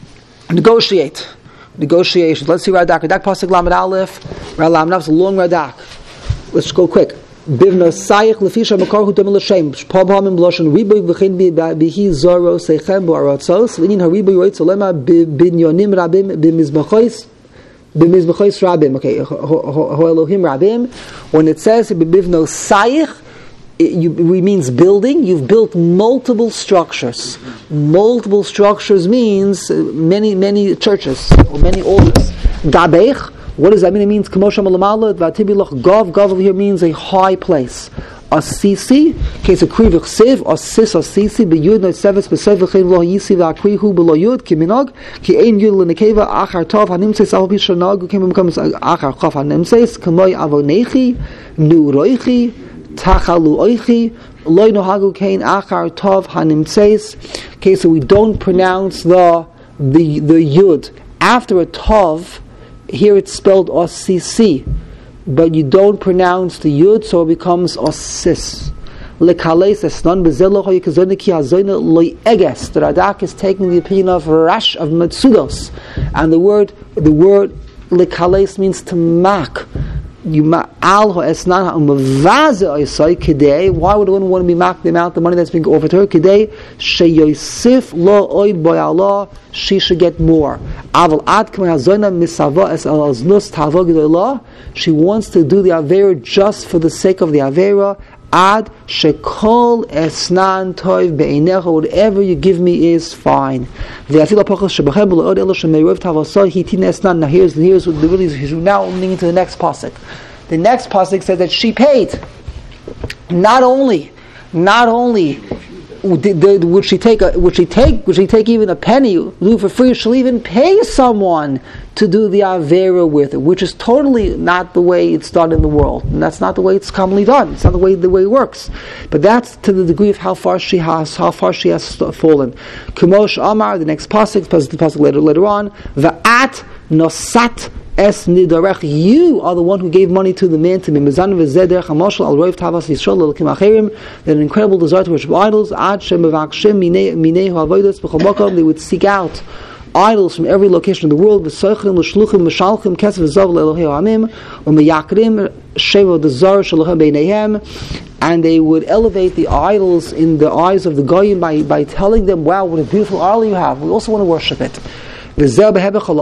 Negotiation. Let's see Radak. Radak pasuk Lamed Aleph. Ralam Nafs a long Radak. Let's go quick. Bivno Sayich Lefisha Makarhu Demel Hashem Pabhamim Bloshan Riboy V'chein Bihi Zoro Seichem Bo'aratzos V'inin HaRiboy Yoitz Olema Binyonim Rabim B'mizbachois Rabim. Okay, Ho'elohim Rabim. When it says Bivno Sayich, it means building. You've built multiple structures. Multiple structures means many churches or many altars. Gabech. What does that mean? It means Kamosha Malamala, Vatibilach Gov. Gov over here means a high place. Asisi, case of Krivich Siv, Asis Asisi, Beyud no Sevis, Besevichin Lo Yisi Vakrihu Below Yud, Kiminog, Ki Ein Yud Lenekeva, Achar Tov, Hanimses, Alpishanag, Kim becomes Achar Chof Hanimses, Kamoy Avonechi, Nu Roichi, Tachalu Oichi, Loi Nohagu Kain, Achar Tov Hanimses. Okay, so we don't pronounce the Yud. After a Tov, here it's spelled Osisi, but you don't pronounce the Yud, so it becomes Osis. Lekales esnon bezelocho yikazoniki hazoyne loy eges. The Radak is taking the opinion of Rash of Metzudos, and the word lekales means to mock. You al ho esnan ha'umavaze oisai kidei. Why would one want to be mocked the amount of money that's being offered to her? Kidei sheyosif lo oid boy Allah. She should get more. Aval ad k'may hazoyna misava es al aznus tavo g'day Allah. She wants to do the avera just for the sake of the avera. Ad shekol esnan toiv be'einecha, whatever you give me is fine. Now here's now moving into the next pasuk. The next pasuk says that she paid. Not only would she take even a penny, do for free? She'll even pay someone to do the avera with it, which is totally not the way it's done in the world, and that's not the way it's commonly done. It's not the way it works. But that's to the degree of how far she has fallen. Kumosh Amar, the next pasuk, the pasuk later on, Va'at nosat es nidarech. You are the one who gave money to the man to be mezan v'zeder chamoshel al roiv tavas yisrael l'kim acherim. That an incredible desire to worship idols. Ad shem mevakshim minei ha'avodos b'chol makom. They would seek out idols from every location of the world. V'sochrim l'shluchim v'shalchim kesef v'zav l'elohei ha'amim u'meyakrim shevo dezar shalochem beineihem. And they would elevate the idols in the eyes of the goyim by telling them, "Wow, what a beautiful idol you have. We also want to worship it." So this is very interesting.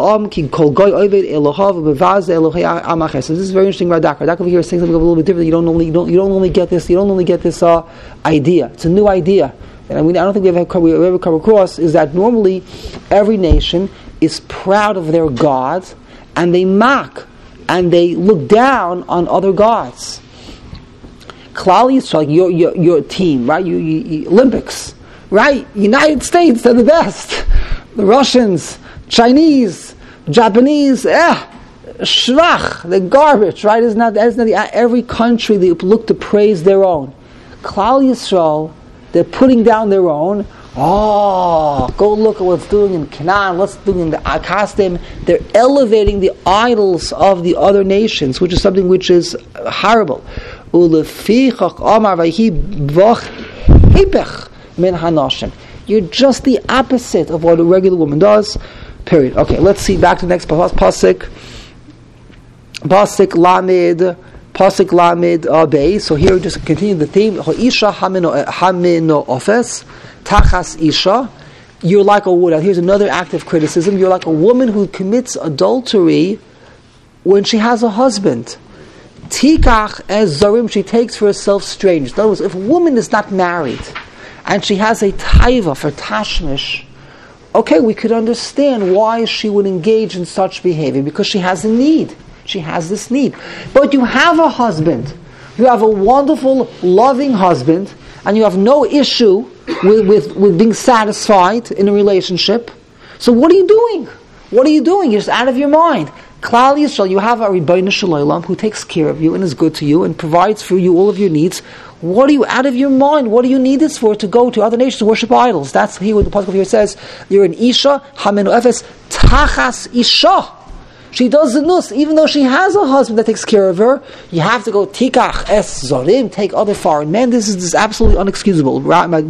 Radak over here is saying something a little bit different. You don't only get this idea. It's a new idea. And I don't think we ever come across is that normally every nation is proud of their gods and they mock and they look down on other gods. Klal Yisrael, your team, right? You Olympics, right? United States, they're the best. The Russians, Chinese, Japanese, shvach, they're garbage, right? Every country they look to praise their own. Klal Yisrael, they're putting down their own. Oh, go look at what's doing in Canaan, what's doing in the Akastim. They're elevating the idols of the other nations, which is something which is horrible. You're just the opposite of what a regular woman does. Period. Okay, let's see. Back to the next pasuk. Pasuk Lamed Bay. So here we just continue the theme. Isha hamino ofes tachas isha. You're like a woman. Here's another act of criticism. You're like a woman who commits adultery when she has a husband. Tikach as zarim, she takes for herself strangers. In other words, if a woman is not married and she has a taiva for tashmish, okay, we could understand why she would engage in such behavior, because she has a need. She has this need. But you have a husband. You have a wonderful, loving husband, and you have no issue with being satisfied in a relationship. So what are you doing? What are you doing? You're just out of your mind. Klal Yisrael, you have a Rebbeinu Shalom who takes care of you and is good to you and provides for you all of your needs. What are you out of your mind? What do you need this for? To go to other nations to worship idols? That's here what the pasuk here says. You're an Isha hamenu efes tachas Isha. She does the nus, even though she has a husband that takes care of her. You have to go tikach es zorim, take other foreign men. This is absolutely unexcusable.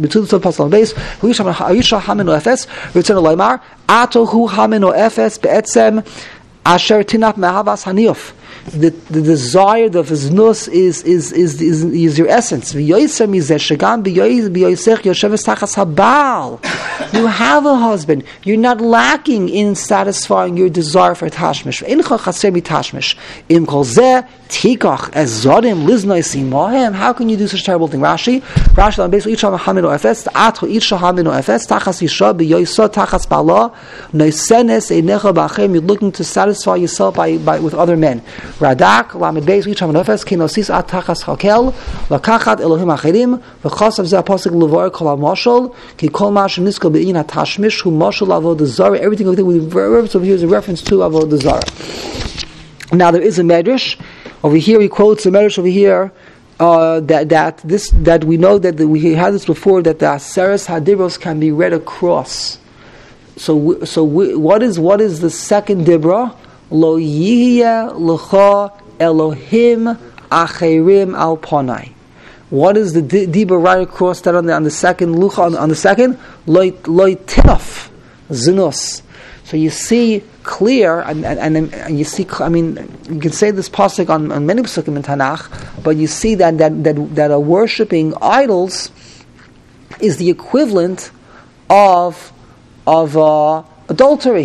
Asher tinap mehavas haniyuf. The desire of his nus is your essence. You have a husband. You're not lacking in satisfying your desire for tashmish. How can you do such a terrible thing? Rashi basically you're looking to satisfy yourself with other men. Radak lamed beis icham nefes kinosis atachas chakel lakachat Elohim acherim v'chasav ze apostle levar kol hamashal ki kol ma shenisko bein hatashmish hu mashal avodah zara. Everything over here is a reference to avodah zara. Now there is a medrash over here. He quotes a medrash over here that we know that we had this before, that the Aseres Hadibros can be read across. So what is the second dibra? Lo yihya l'cha Elohim acherim al ponai. What is the dibra right across that on the second lucha on the second? Lo tinaf zinus. So you see clear, and you see. I mean, you can say this pasuk on many pasukim in Tanakh, but you see that a worshipping idols is the equivalent of adultery.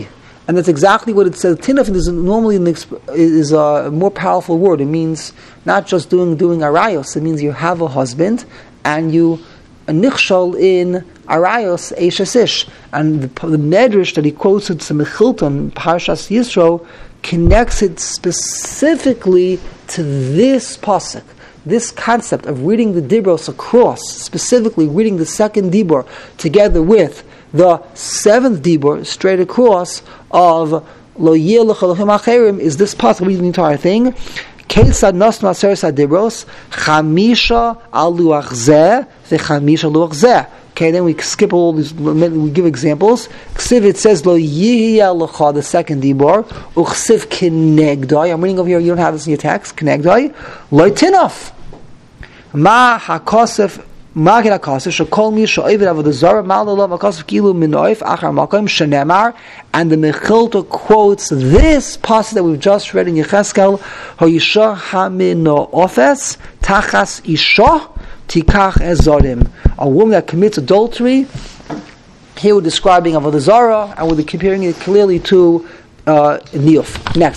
And that's exactly what it says. Tinaf is normally is a more powerful word. It means not just doing arayos. It means you have a husband and you nichshol in arayos eishasish. And the medrash that he quotes in Mechilton, Parshas Yisro, connects it specifically to this pasuk. This concept of reading the dibros across, specifically reading the second dibor together with the seventh dibor straight across of lo yeh l'chalachim acherim, is this pasuk reading the entire thing. Ketzad nosnu aseres hadibros chamisha al luach zeh v'chamisha luach zeh. Okay, then we skip all these. We give examples. Ksiv, it says lo yihya l'cha, the second dibor. Uchsiv kinegdai. I'm reading over here. You don't have this in your text. Kinegdai lo tinaf. Ma hakosef. Ma ken hakosef shekol mi she'ovid avodah zara mal lo hakosef kilu minoif achar makom shenemar. And the Mechilta quotes this passage that we've just read in Yecheskel. Hoyisha hamino ofes tachas isha. Tikach ezorim, a woman that commits adultery. Here we're describing Avodah Zarah, and we're comparing it clearly to Niyuf. Next,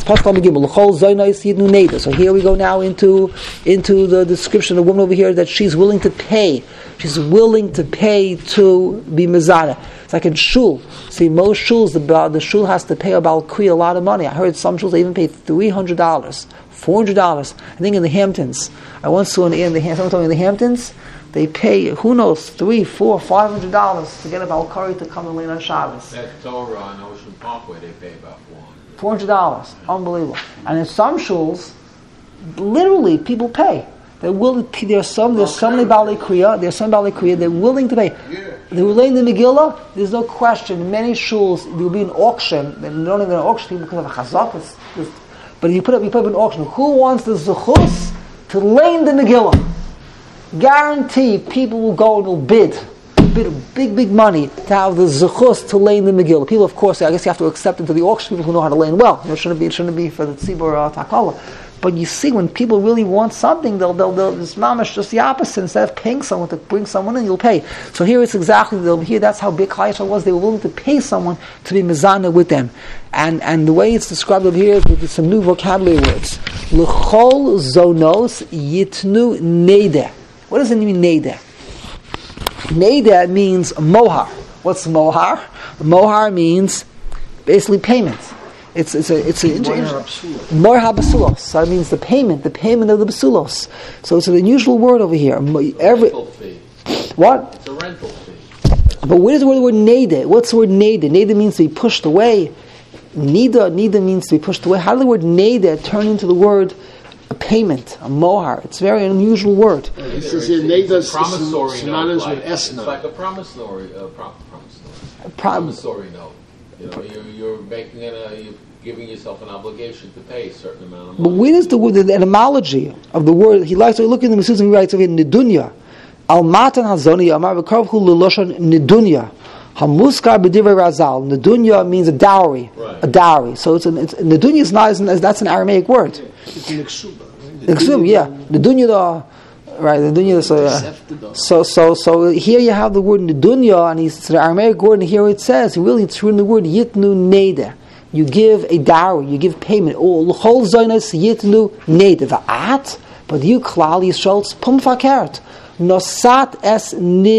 so here we go now into the description of the woman over here that she's willing to pay. She's willing to pay to be mezana. It's like in shul. See, most shuls, the shul has to pay a Baal Kri a lot of money. I heard some shuls they even pay $300, $400. I think in the Hamptons. I once saw someone told me in the Hamptons, they pay, who knows, $300, $400, $500 to get a Baal Kri to come and lean on Shabbos. That Torah on Ocean Parkway, they pay about $400. Unbelievable. And in some shuls, literally people pay. They're willing. There's some Balei Kriya. They're willing to pay. They're willing to Megillah. There's no question. In many shuls there will be an auction. They don't even auction people because of a chazak. But you put up an auction. Who wants the zechus to lay in the Megillah? Guarantee people will go and will bid big money to have the zechus to lay in the Megillah. People, of course, I guess you have to accept into the auction people who know how to lay in well. It shouldn't be for the tzibur takala. But you see, when people really want something, they'll it's mamash just the opposite. Instead of paying someone to bring someone in, you'll pay. So here it's exactly here. That's how big Chayesha was. They were willing to pay someone to be mezana with them, and the way it's described over here is with some new vocabulary words. L'chol zonos yitnu neder. What does it mean, neder? Neder means mohar. What's mohar? Mohar means basically payment. It's more habasulos. So it means the payment of the basulos. So it's an unusual word over here. rental fee. What? It's a rental fee. But where is the word neder? What's the word neder? Neder means to be pushed away. Nida means to be pushed away. How did the word neder turn into the word a payment, a mohar? It's a very unusual word. This is in neder Promissory note. with It's esna. like a promissory note. You know, you're making you're giving yourself an obligation to pay a certain amount of money. But where is the word, the etymology of the word? He likes to look in the Mesilas and he writes over here, Nidunya. Al matan hazoni amar v'karvchu l'loshon Nidunya. Hamuskar b'divrei Razal. Nidunya means a dowry. Right. A dowry. So Nidunya is not, that's an Aramaic word. It's an exuba. Exum, yeah. Nidunya, right? Nidunya. So here you have the word Nidunya, and it's an Aramaic word, and here it says, really, it's written the word Yitnu Neder. You give a dowry, you give payment. L'chol zonos yitnu neder va'at, but you klal Yisrael pum fakert. Nosat es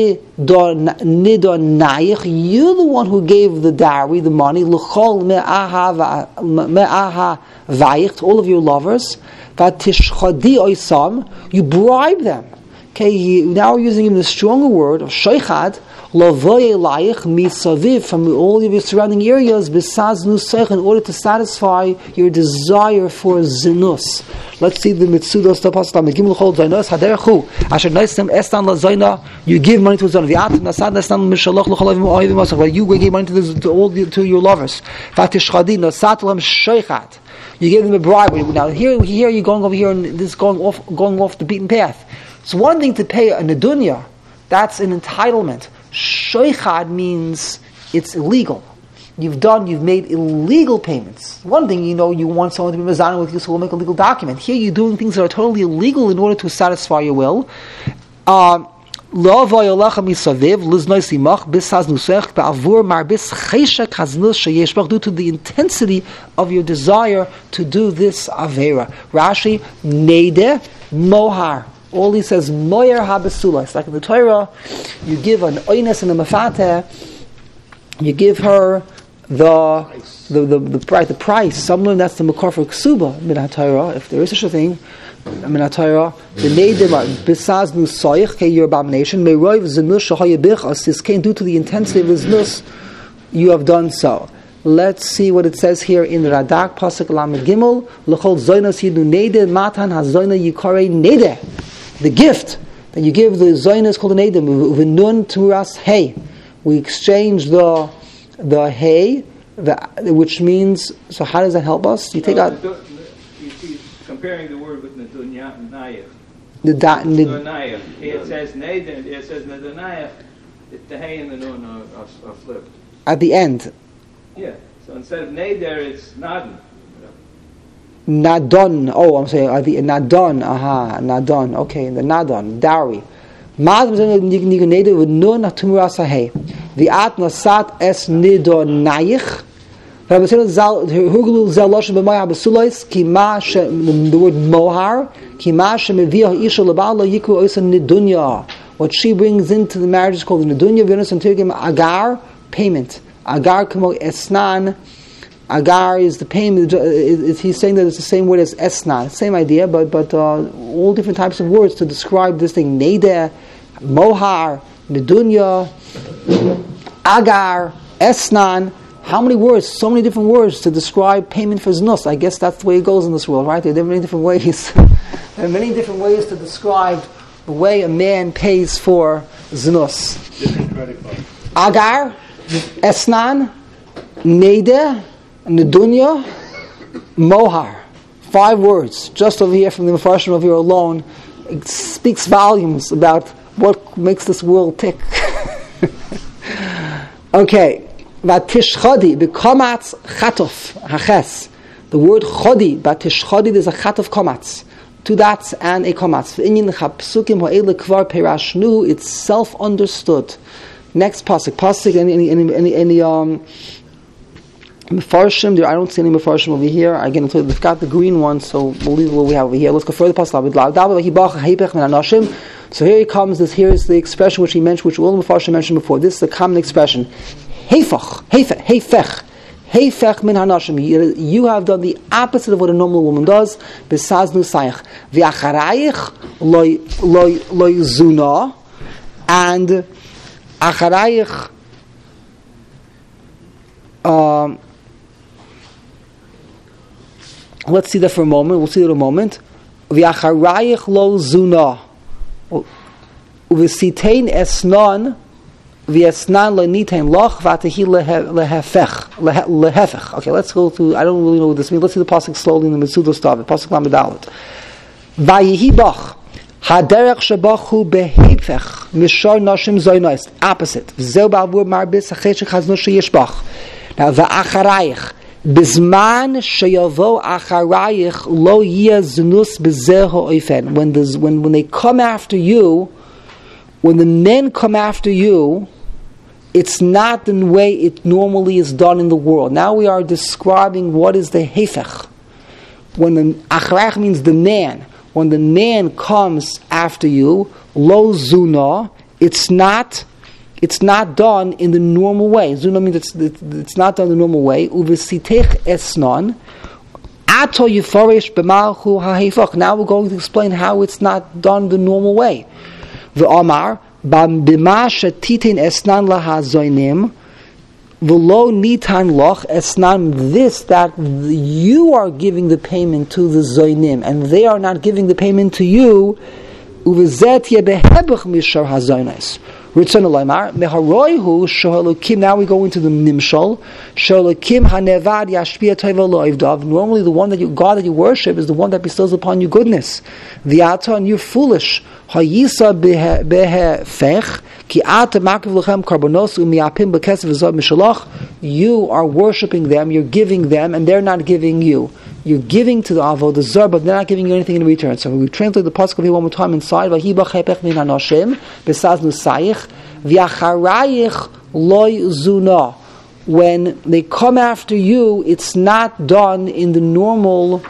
nidonayich. You're the one who gave the dowry, the money. L'chol me'aha vayich, to all of your lovers. V'tishchadi oisam. You bribe them. Okay, now we're using even a stronger word of sheichad. Lavoye layich misaviv, from all of your surrounding areas, besides nusach, in order to satisfy your desire for zinus. Let's see the mitzudos tapastam gimel chol zainos haderchu asher noisem estan lazaina. You give money to zon v'atim nasad estan mishalach l'cholavim oivim osach. You gave money to your lovers. Vatishchadi nasat lam sheichat. You give them a bribe. Now here you're going over here and this is going off the beaten path. It's one thing to pay a nedunya. That's an entitlement. Sheichad means it's illegal. You've made illegal payments. One thing, you want someone to be mezana with you, so we'll make a legal document. Here you're doing things that are totally illegal in order to satisfy your will. lo vayolacha misaviv liznois imach bis haznusech ba'avur mar bis cheshek haznus sheyesh bach, due to the intensity of your desire to do this avera. Rashi, neide mohar. All he says, moyer habesula. It's like in the Torah, you give an oines and a mefateh, you give her the price. Some learn that's the makor for ksuba min haTorah, if there is such a thing. Min haTorah, the neidim bisaz nu soich ke your abomination meroiv zenus shahayibich as came due to the intensity of his nus, you have done so. Let's see what it says here in the Radak pasuk lamed gimel lechol zoynos yidu neide matan hazoyna yikare neide. The gift that you give the zoyna is called an edim v'nun tmuras hay. We exchange the hay, which means. So how does that help us? You take out. You see, comparing the word with nedunayah. Nedunayah. It says nedim. It says nedunayah. The hay and the nun are flipped. At the end. Yeah. So instead of neder, it's nadon. Nadon. Oh, I'm saying nadon. Aha, nadon. Okay, the nadon, dowry. Mad nigunede with nun tumuras hay. The at nasat es nidon naich. The word mohar. What she brings into the marriage is called the nedunya. Agar, payment. Agar kamo esnan. Agar is the payment. He's saying that it's the same word as esnan. Same idea, but all different types of words to describe this thing. Neideh, mohar, nedunya, agar, esnan. How many words? So many different words to describe payment for znus. I guess that's the way it goes in this world, right? There are many different ways. There are many different ways to describe the way a man pays for znus. Different credit cards. Agar, esnan, neideh, nedunya, mohar. 5 words. Just over here from the Mefarshim over here alone, it speaks volumes about what makes this world tick. Okay. Vatishchadi, b'komatz chatof, haches. The word chodi, vatishchadi, there's a chatof komatz. 2 dots and a komatz. V'inyin chapsukim ha'ele kvar perashnu, it's self-understood. Next pasuk, any Mefarshim, I don't see any Mefarshim over here. Again, they've got the green one, so we'll leave what we have over here. Let's go further. So here he comes. Here is the expression which he mentioned, which all the Mefarshim mentioned before. This is a common expression. Heifech min hanashim. You have done the opposite of what a normal woman does. Besaznu sayich v'acharayich loy zuna, and acharayich. Let's see that for a moment. We'll see that in a moment. V'acharayich lo zuna uv'sitein esnon v'esnan lo nitain loch v'atehi lehefech. Okay, let's go through. I don't really know what this means. Let's see the pasuk slowly in the Mitzudos Stav. Pasuk lamed dalet. Vayihi bach haderech shebachu behefech mishar nashim zoynos. Opposite. V'zeu ba'avur marbis hacheshek haznus sheyesh bach. Now v'acharayich. Bizman sheyavo acharayich lo yeh znus bezeh ha'ofen. When they come after you, when the men come after you, it's not the way it normally is done in the world. Now we are describing what is the hefech. When the acharayich means the man. When the man comes after you, lo zuna, it's not done in the normal way. Zuna means it's not done the normal way. Uvesitech esnon ato yifarish b'malchu ha'hefach. Now we're going to explain how it's not done the normal way. V'omar b'ma shetitin esnan lahazoinim v'lo nitan loch esnan. This that you are giving the payment to the zoinim and they are not giving the payment to you. Uvezet yebehebach mishar hazoinis. Now we go into the nimshal. Normally the one God that you worship is the one that bestows upon you goodness. V'ata, and you're foolish. You are worshiping them, you're giving them, and they're not giving you. You're giving to the avodah zarah, but they're not giving you anything in return. So we translate the pasuk here one more time inside. V'hiba chepech min hanoshim b'saz nusayich v'acharayich loy zuna. When they come after you, it's not done in the normal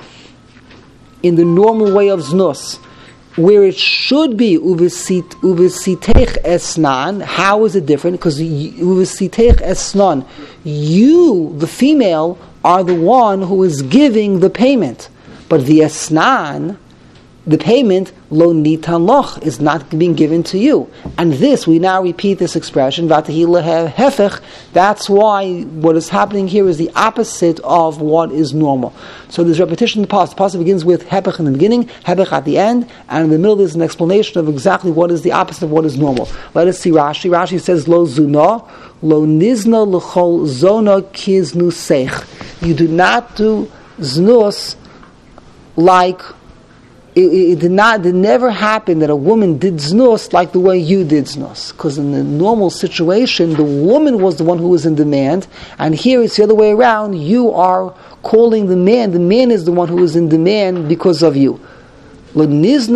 way of znus. Where it should be uvesitech esnan. How is it different? Because uvesitech esnan, you, the female, are the one who is giving the payment, but the esnan, the payment, lo nitan loch, is not being given to you. And this, we now repeat this expression, vatahi hefech. That's why what is happening here is the opposite of what is normal. So there's repetition in the past. The past begins with hepech in the beginning, hepech at the end, and in the middle there's an explanation of exactly what is the opposite of what is normal. Let us see Rashi. Rashi says, lo zuna, lo nizna l'chol zona kiznu seich. You do not do znus like it never happened that a woman did znus like the way you did znus. Because in the normal situation, the woman was the one who was in demand, and here it's the other way around. You are calling the man. The man is the one who is in demand because of you. It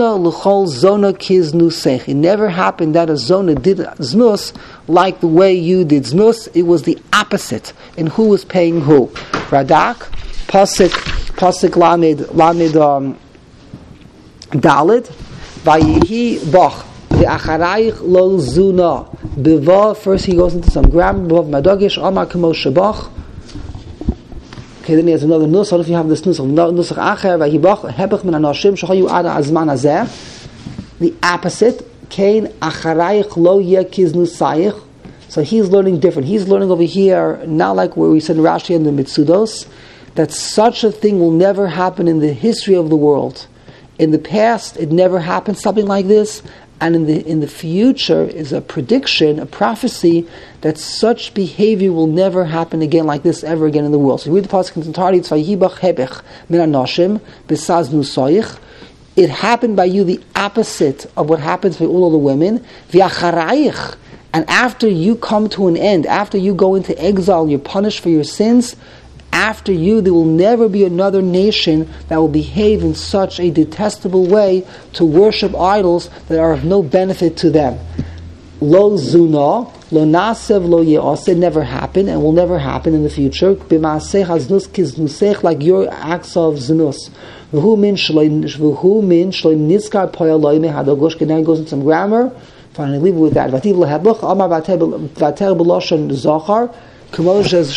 never happened that a zona did znus like the way you did znus. It was the opposite in who was paying who. Radak, pasuk lamed Dalit, Vayihi Bach, the Acharayich Lo Zuna. Beva, first he goes into some grammar, Bevav Madagish, Amar Kemo Shabach. Okay, then he has another nus. What if you have this nus? Nusach Acher, Vayihi Bach, Hebech Min Anoshim, Shachayu Ada Azman Azeh. The opposite, Kain Acharayich Lo Yekiz Nusayich. So he's learning different. He's learning over here, not like where we said Rashi and the Mitsudos, that such a thing will never happen in the history of the world. In the past, it never happened, something like this, and in the future is a prediction, a prophecy, that such behavior will never happen again like this ever again in the world. So you read the pasuk in entirety, it's vayibach hebech min anoshim b'saz nusoich. It happened by you the opposite of what happens by all of the women. V'acharayich, and after you come to an end, after you go into exile, you're punished for your sins. After you, there will never be another nation that will behave in such a detestable way to worship idols that are of no benefit to them. Lo zuna, lo nasev, lo ye'os, it never happened and will never happen in the future. B'maaseh haznus kiznusech, like your acts of znus. V'hu min shloim nizkar poyaloi mehadogosh. Now he goes into some grammar. Finally, leave it with that. Vativ lehebuch, amar vater b'loshon zachar. K'moshe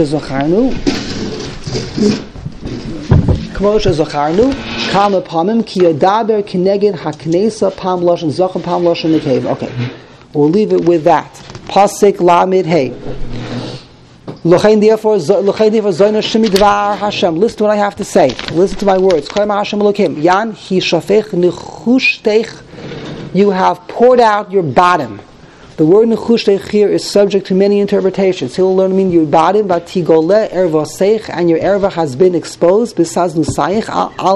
zacharnu, kama pamim ki yadaber kineged haknesa pam lashon zachar pam lashon nekev. Okay, we'll leave it with that. Pasik lamid hey. L'chein therefore zoyna shemi dvar Hashem. Listen to what I have to say. Listen to my words. Koyma Hashem Elokim. Yan hi shafech nechushtech. You have poured out your bottom. The word nechushtech here is subject to many interpretations. He'll learn to mean your bottom, but tigole ervaseich, and your erva has been exposed. B'saz nusayich al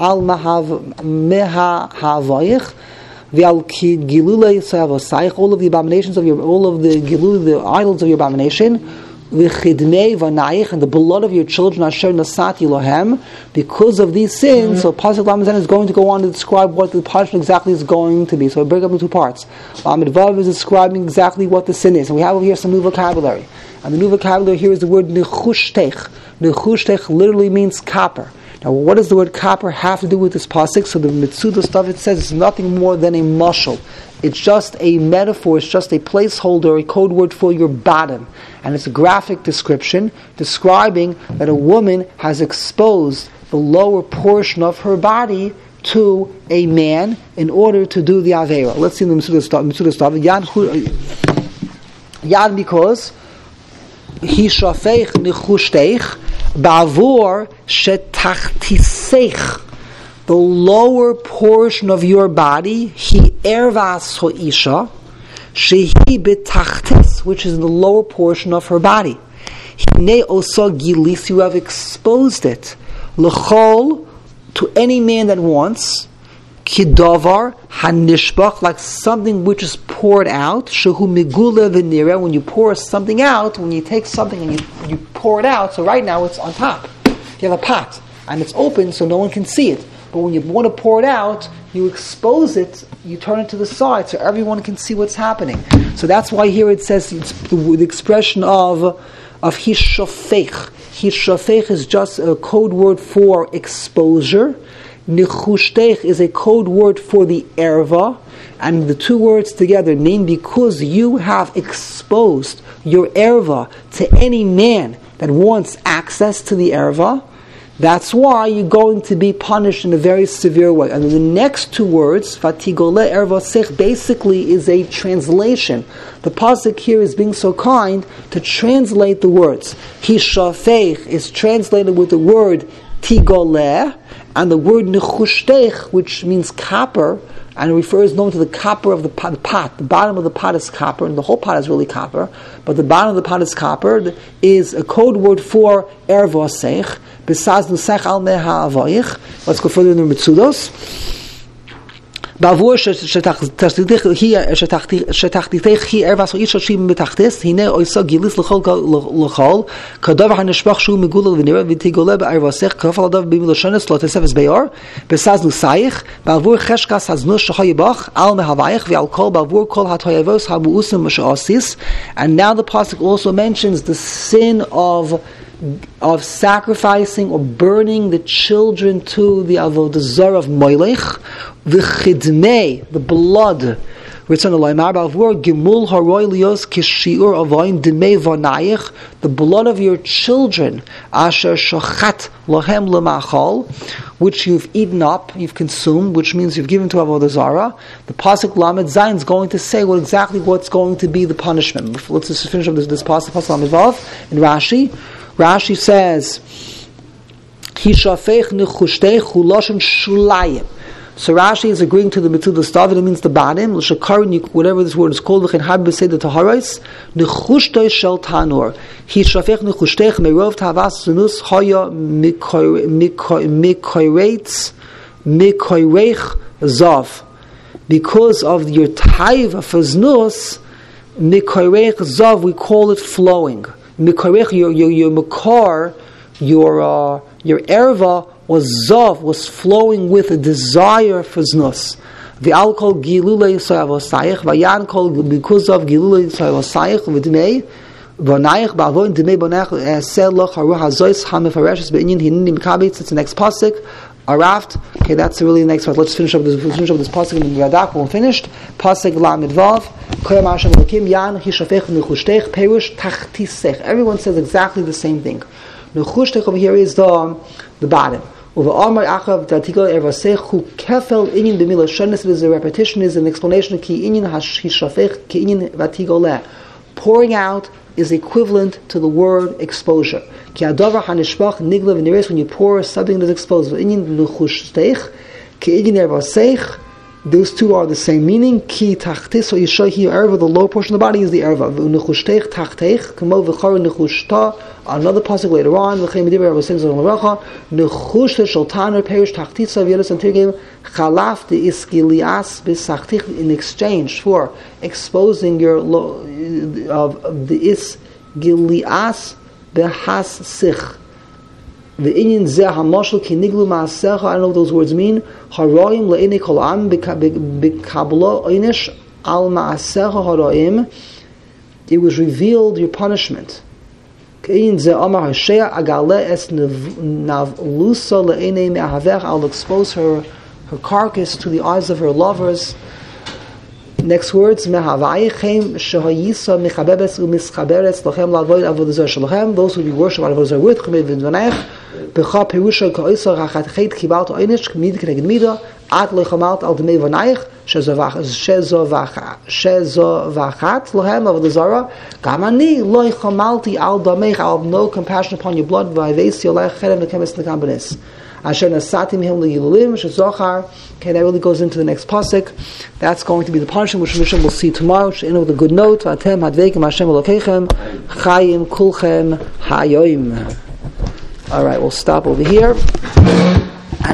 meha v'al gilulei savosayich. All of the abominations of the idols of your abomination. V'chidmei v'nayich, and the blood of your children asher nasati lohem. Because of these sins, so Pasuk Lamed is going to go on to describe what the punishment exactly is going to be. So we break up into two parts. Lamed Vav is describing exactly what the sin is. And we have over here some new vocabulary. And the new vocabulary here is the word nechushtech. Nechushtech literally means copper. Now, what does the word copper have to do with this pasuk? So the Mitzuda stuff, it says it's nothing more than a mashal. It's just a metaphor, it's just a placeholder, a code word for your bottom. And it's a graphic description describing that a woman has exposed the lower portion of her body to a man in order to do the Aveira. Let's see the Mitzuda stuff. Yad because he shafech nechushteich ba'avur shetachtiseich. The lower portion of your body, he ervas ho'isha, shehi betachtis, which is the lower portion of her body. Hine osa gilis, you have exposed it. L'chol, to any man that wants, kidavar hanishbach, like something which is poured out. Shehu migula v'nira, when you pour something out, when you take something and you pour it out, so right now it's on top. You have a pot. and it's open so no one can see it. But when you want to pour it out, you expose it, you turn it to the side so everyone can see what's happening. So that's why here it says it's the expression of hishafech. Hishafech is just a code word for exposure. Nichushtech is a code word for the erva. And the two words together mean because you have exposed your erva to any man that wants access to the erva, that's why you're going to be punished in a very severe way. And the next two words, Vatigole erva sech, basically is a translation. The pasuk here is being so kind to translate the words. Hishafech is translated with the word tigoleh, and the word nechushtech, which means copper, and it refers known to the copper of the pot. The bottom of the pot is copper, and the whole pot is really copper, but the bottom of the pot is copper, is a code word for ervosech. Besides nusech al meha avoich. Let's go further in the Mitzudos. Bavur shetachtitech hi ervas ish shim betachtis hine oisa gilis lechol kadav hanishbach shu megulal v'nira v'tigole be'ervasech kafal adav b'miloshones lotesefes beyor besaz nusayich bavur cheshkas haznus shachayibach al mehavayich v'al kol bavur kol hatoyavos habuusim m'shaosis. And now the pasuk also mentions the sin of sacrificing or burning the children to the avodah zarah of Molech, the chidmei, the blood. The blood of your children, asher shachat lohem lemachal, which you've eaten up, you've consumed, which means you've given to avodah zarah. The pasuk Lamed Zayin is going to say exactly what's going to be the punishment. Let's just finish up this pasuk Lamed Vav in Rashi. Rashi says, Hishafech nechushtech huloshen shulayim. So Rashi is agreeing to the Mitzudas David. It means the bottom. Whatever this word is called, v'chen hab b'sei the taharos nechushtei shel tanur. Hishafech nechushtech meirov tavas zunus haya mikoirech zav. Because of your taiva for znus, mikoirech zav, we call it flowing. Mikorech, your makar, your erva was zav, was flowing with a desire for znus. The alcohol gilulei soyavosayich, vayan kol because of gilulei soyavosayich v'dmei v'nayich ba'avoin dmei bonach sel loch haruch hazois hamefareshes be'inyin hinini mikabitz. It's the next pasuk. Araft. Okay, that's really the next part. Let's finish up this pasuk in the Radak. We're finished. Pasuk Lamed Vav. Koyam Hashem Elokim Yan Hishafech Nechushtech Perush Tachtisech. Everyone says exactly the same thing. Nechushtech over here is the bottom. Over Amar Achav Tatikol Ervasech Hu Kefel Inyan B'Mila Shonis. It is a repetition. Is an explanation of Ki Inyan Hishafech Ki Inyan Vatigoleh. Pouring out is equivalent to the word exposure. Ki adavar hanishbach nigla v'niris, when you pour something that is exposed. V'inyin nuchushteich, ki inyin ervasech. Those two are the same meaning. Ki tachtis, so you show here erva, the lower portion of the body is the erva. V'nuchushteich tachteich, kamo v'char nuchushta. Another pasuk later on, v'chem ediver ervasech zon l'racha, nuchushte sholtaner perish tachtisa v'yelis antirgim, chalaf de iskilias b'sachtich, in exchange for exposing your of the isgilias behas sich. The inyan zeh hamashal ki niglu ma'asecha. I don't know what those words mean. Haroim le'inei kol am b'kablo oynish al ma'asecha haroim. It was revealed your punishment. Kein zeh amar Hoshea agale es navlusa le'inei me'ahavech. I'll expose her carcass to the eyes of her lovers. Next words, mehavayichem shehayisa mechabebes umischaberes lochem lavoid avodah zarah shalochem. Those who be worship avodah zarah with chumid v'dvanech becha perusha ka'isa rachatchet kibalt oynish mid keneged mida at lechamalt al dmei v'naich shezovachat lochem avodah zarah gamani loichamalti al dameich. I'll have no compassion upon your blood v'ayvesi olech cherem nekemes nekam benis. Asher nasatim him leyilulim shezochar. Okay, that really goes into the next pasuk. That's going to be the punishment, which we'll see tomorrow. Which end with a good note. Atem hadveikim Hashem Elokechem chayim kulchem hayoim. All right, we'll stop over here.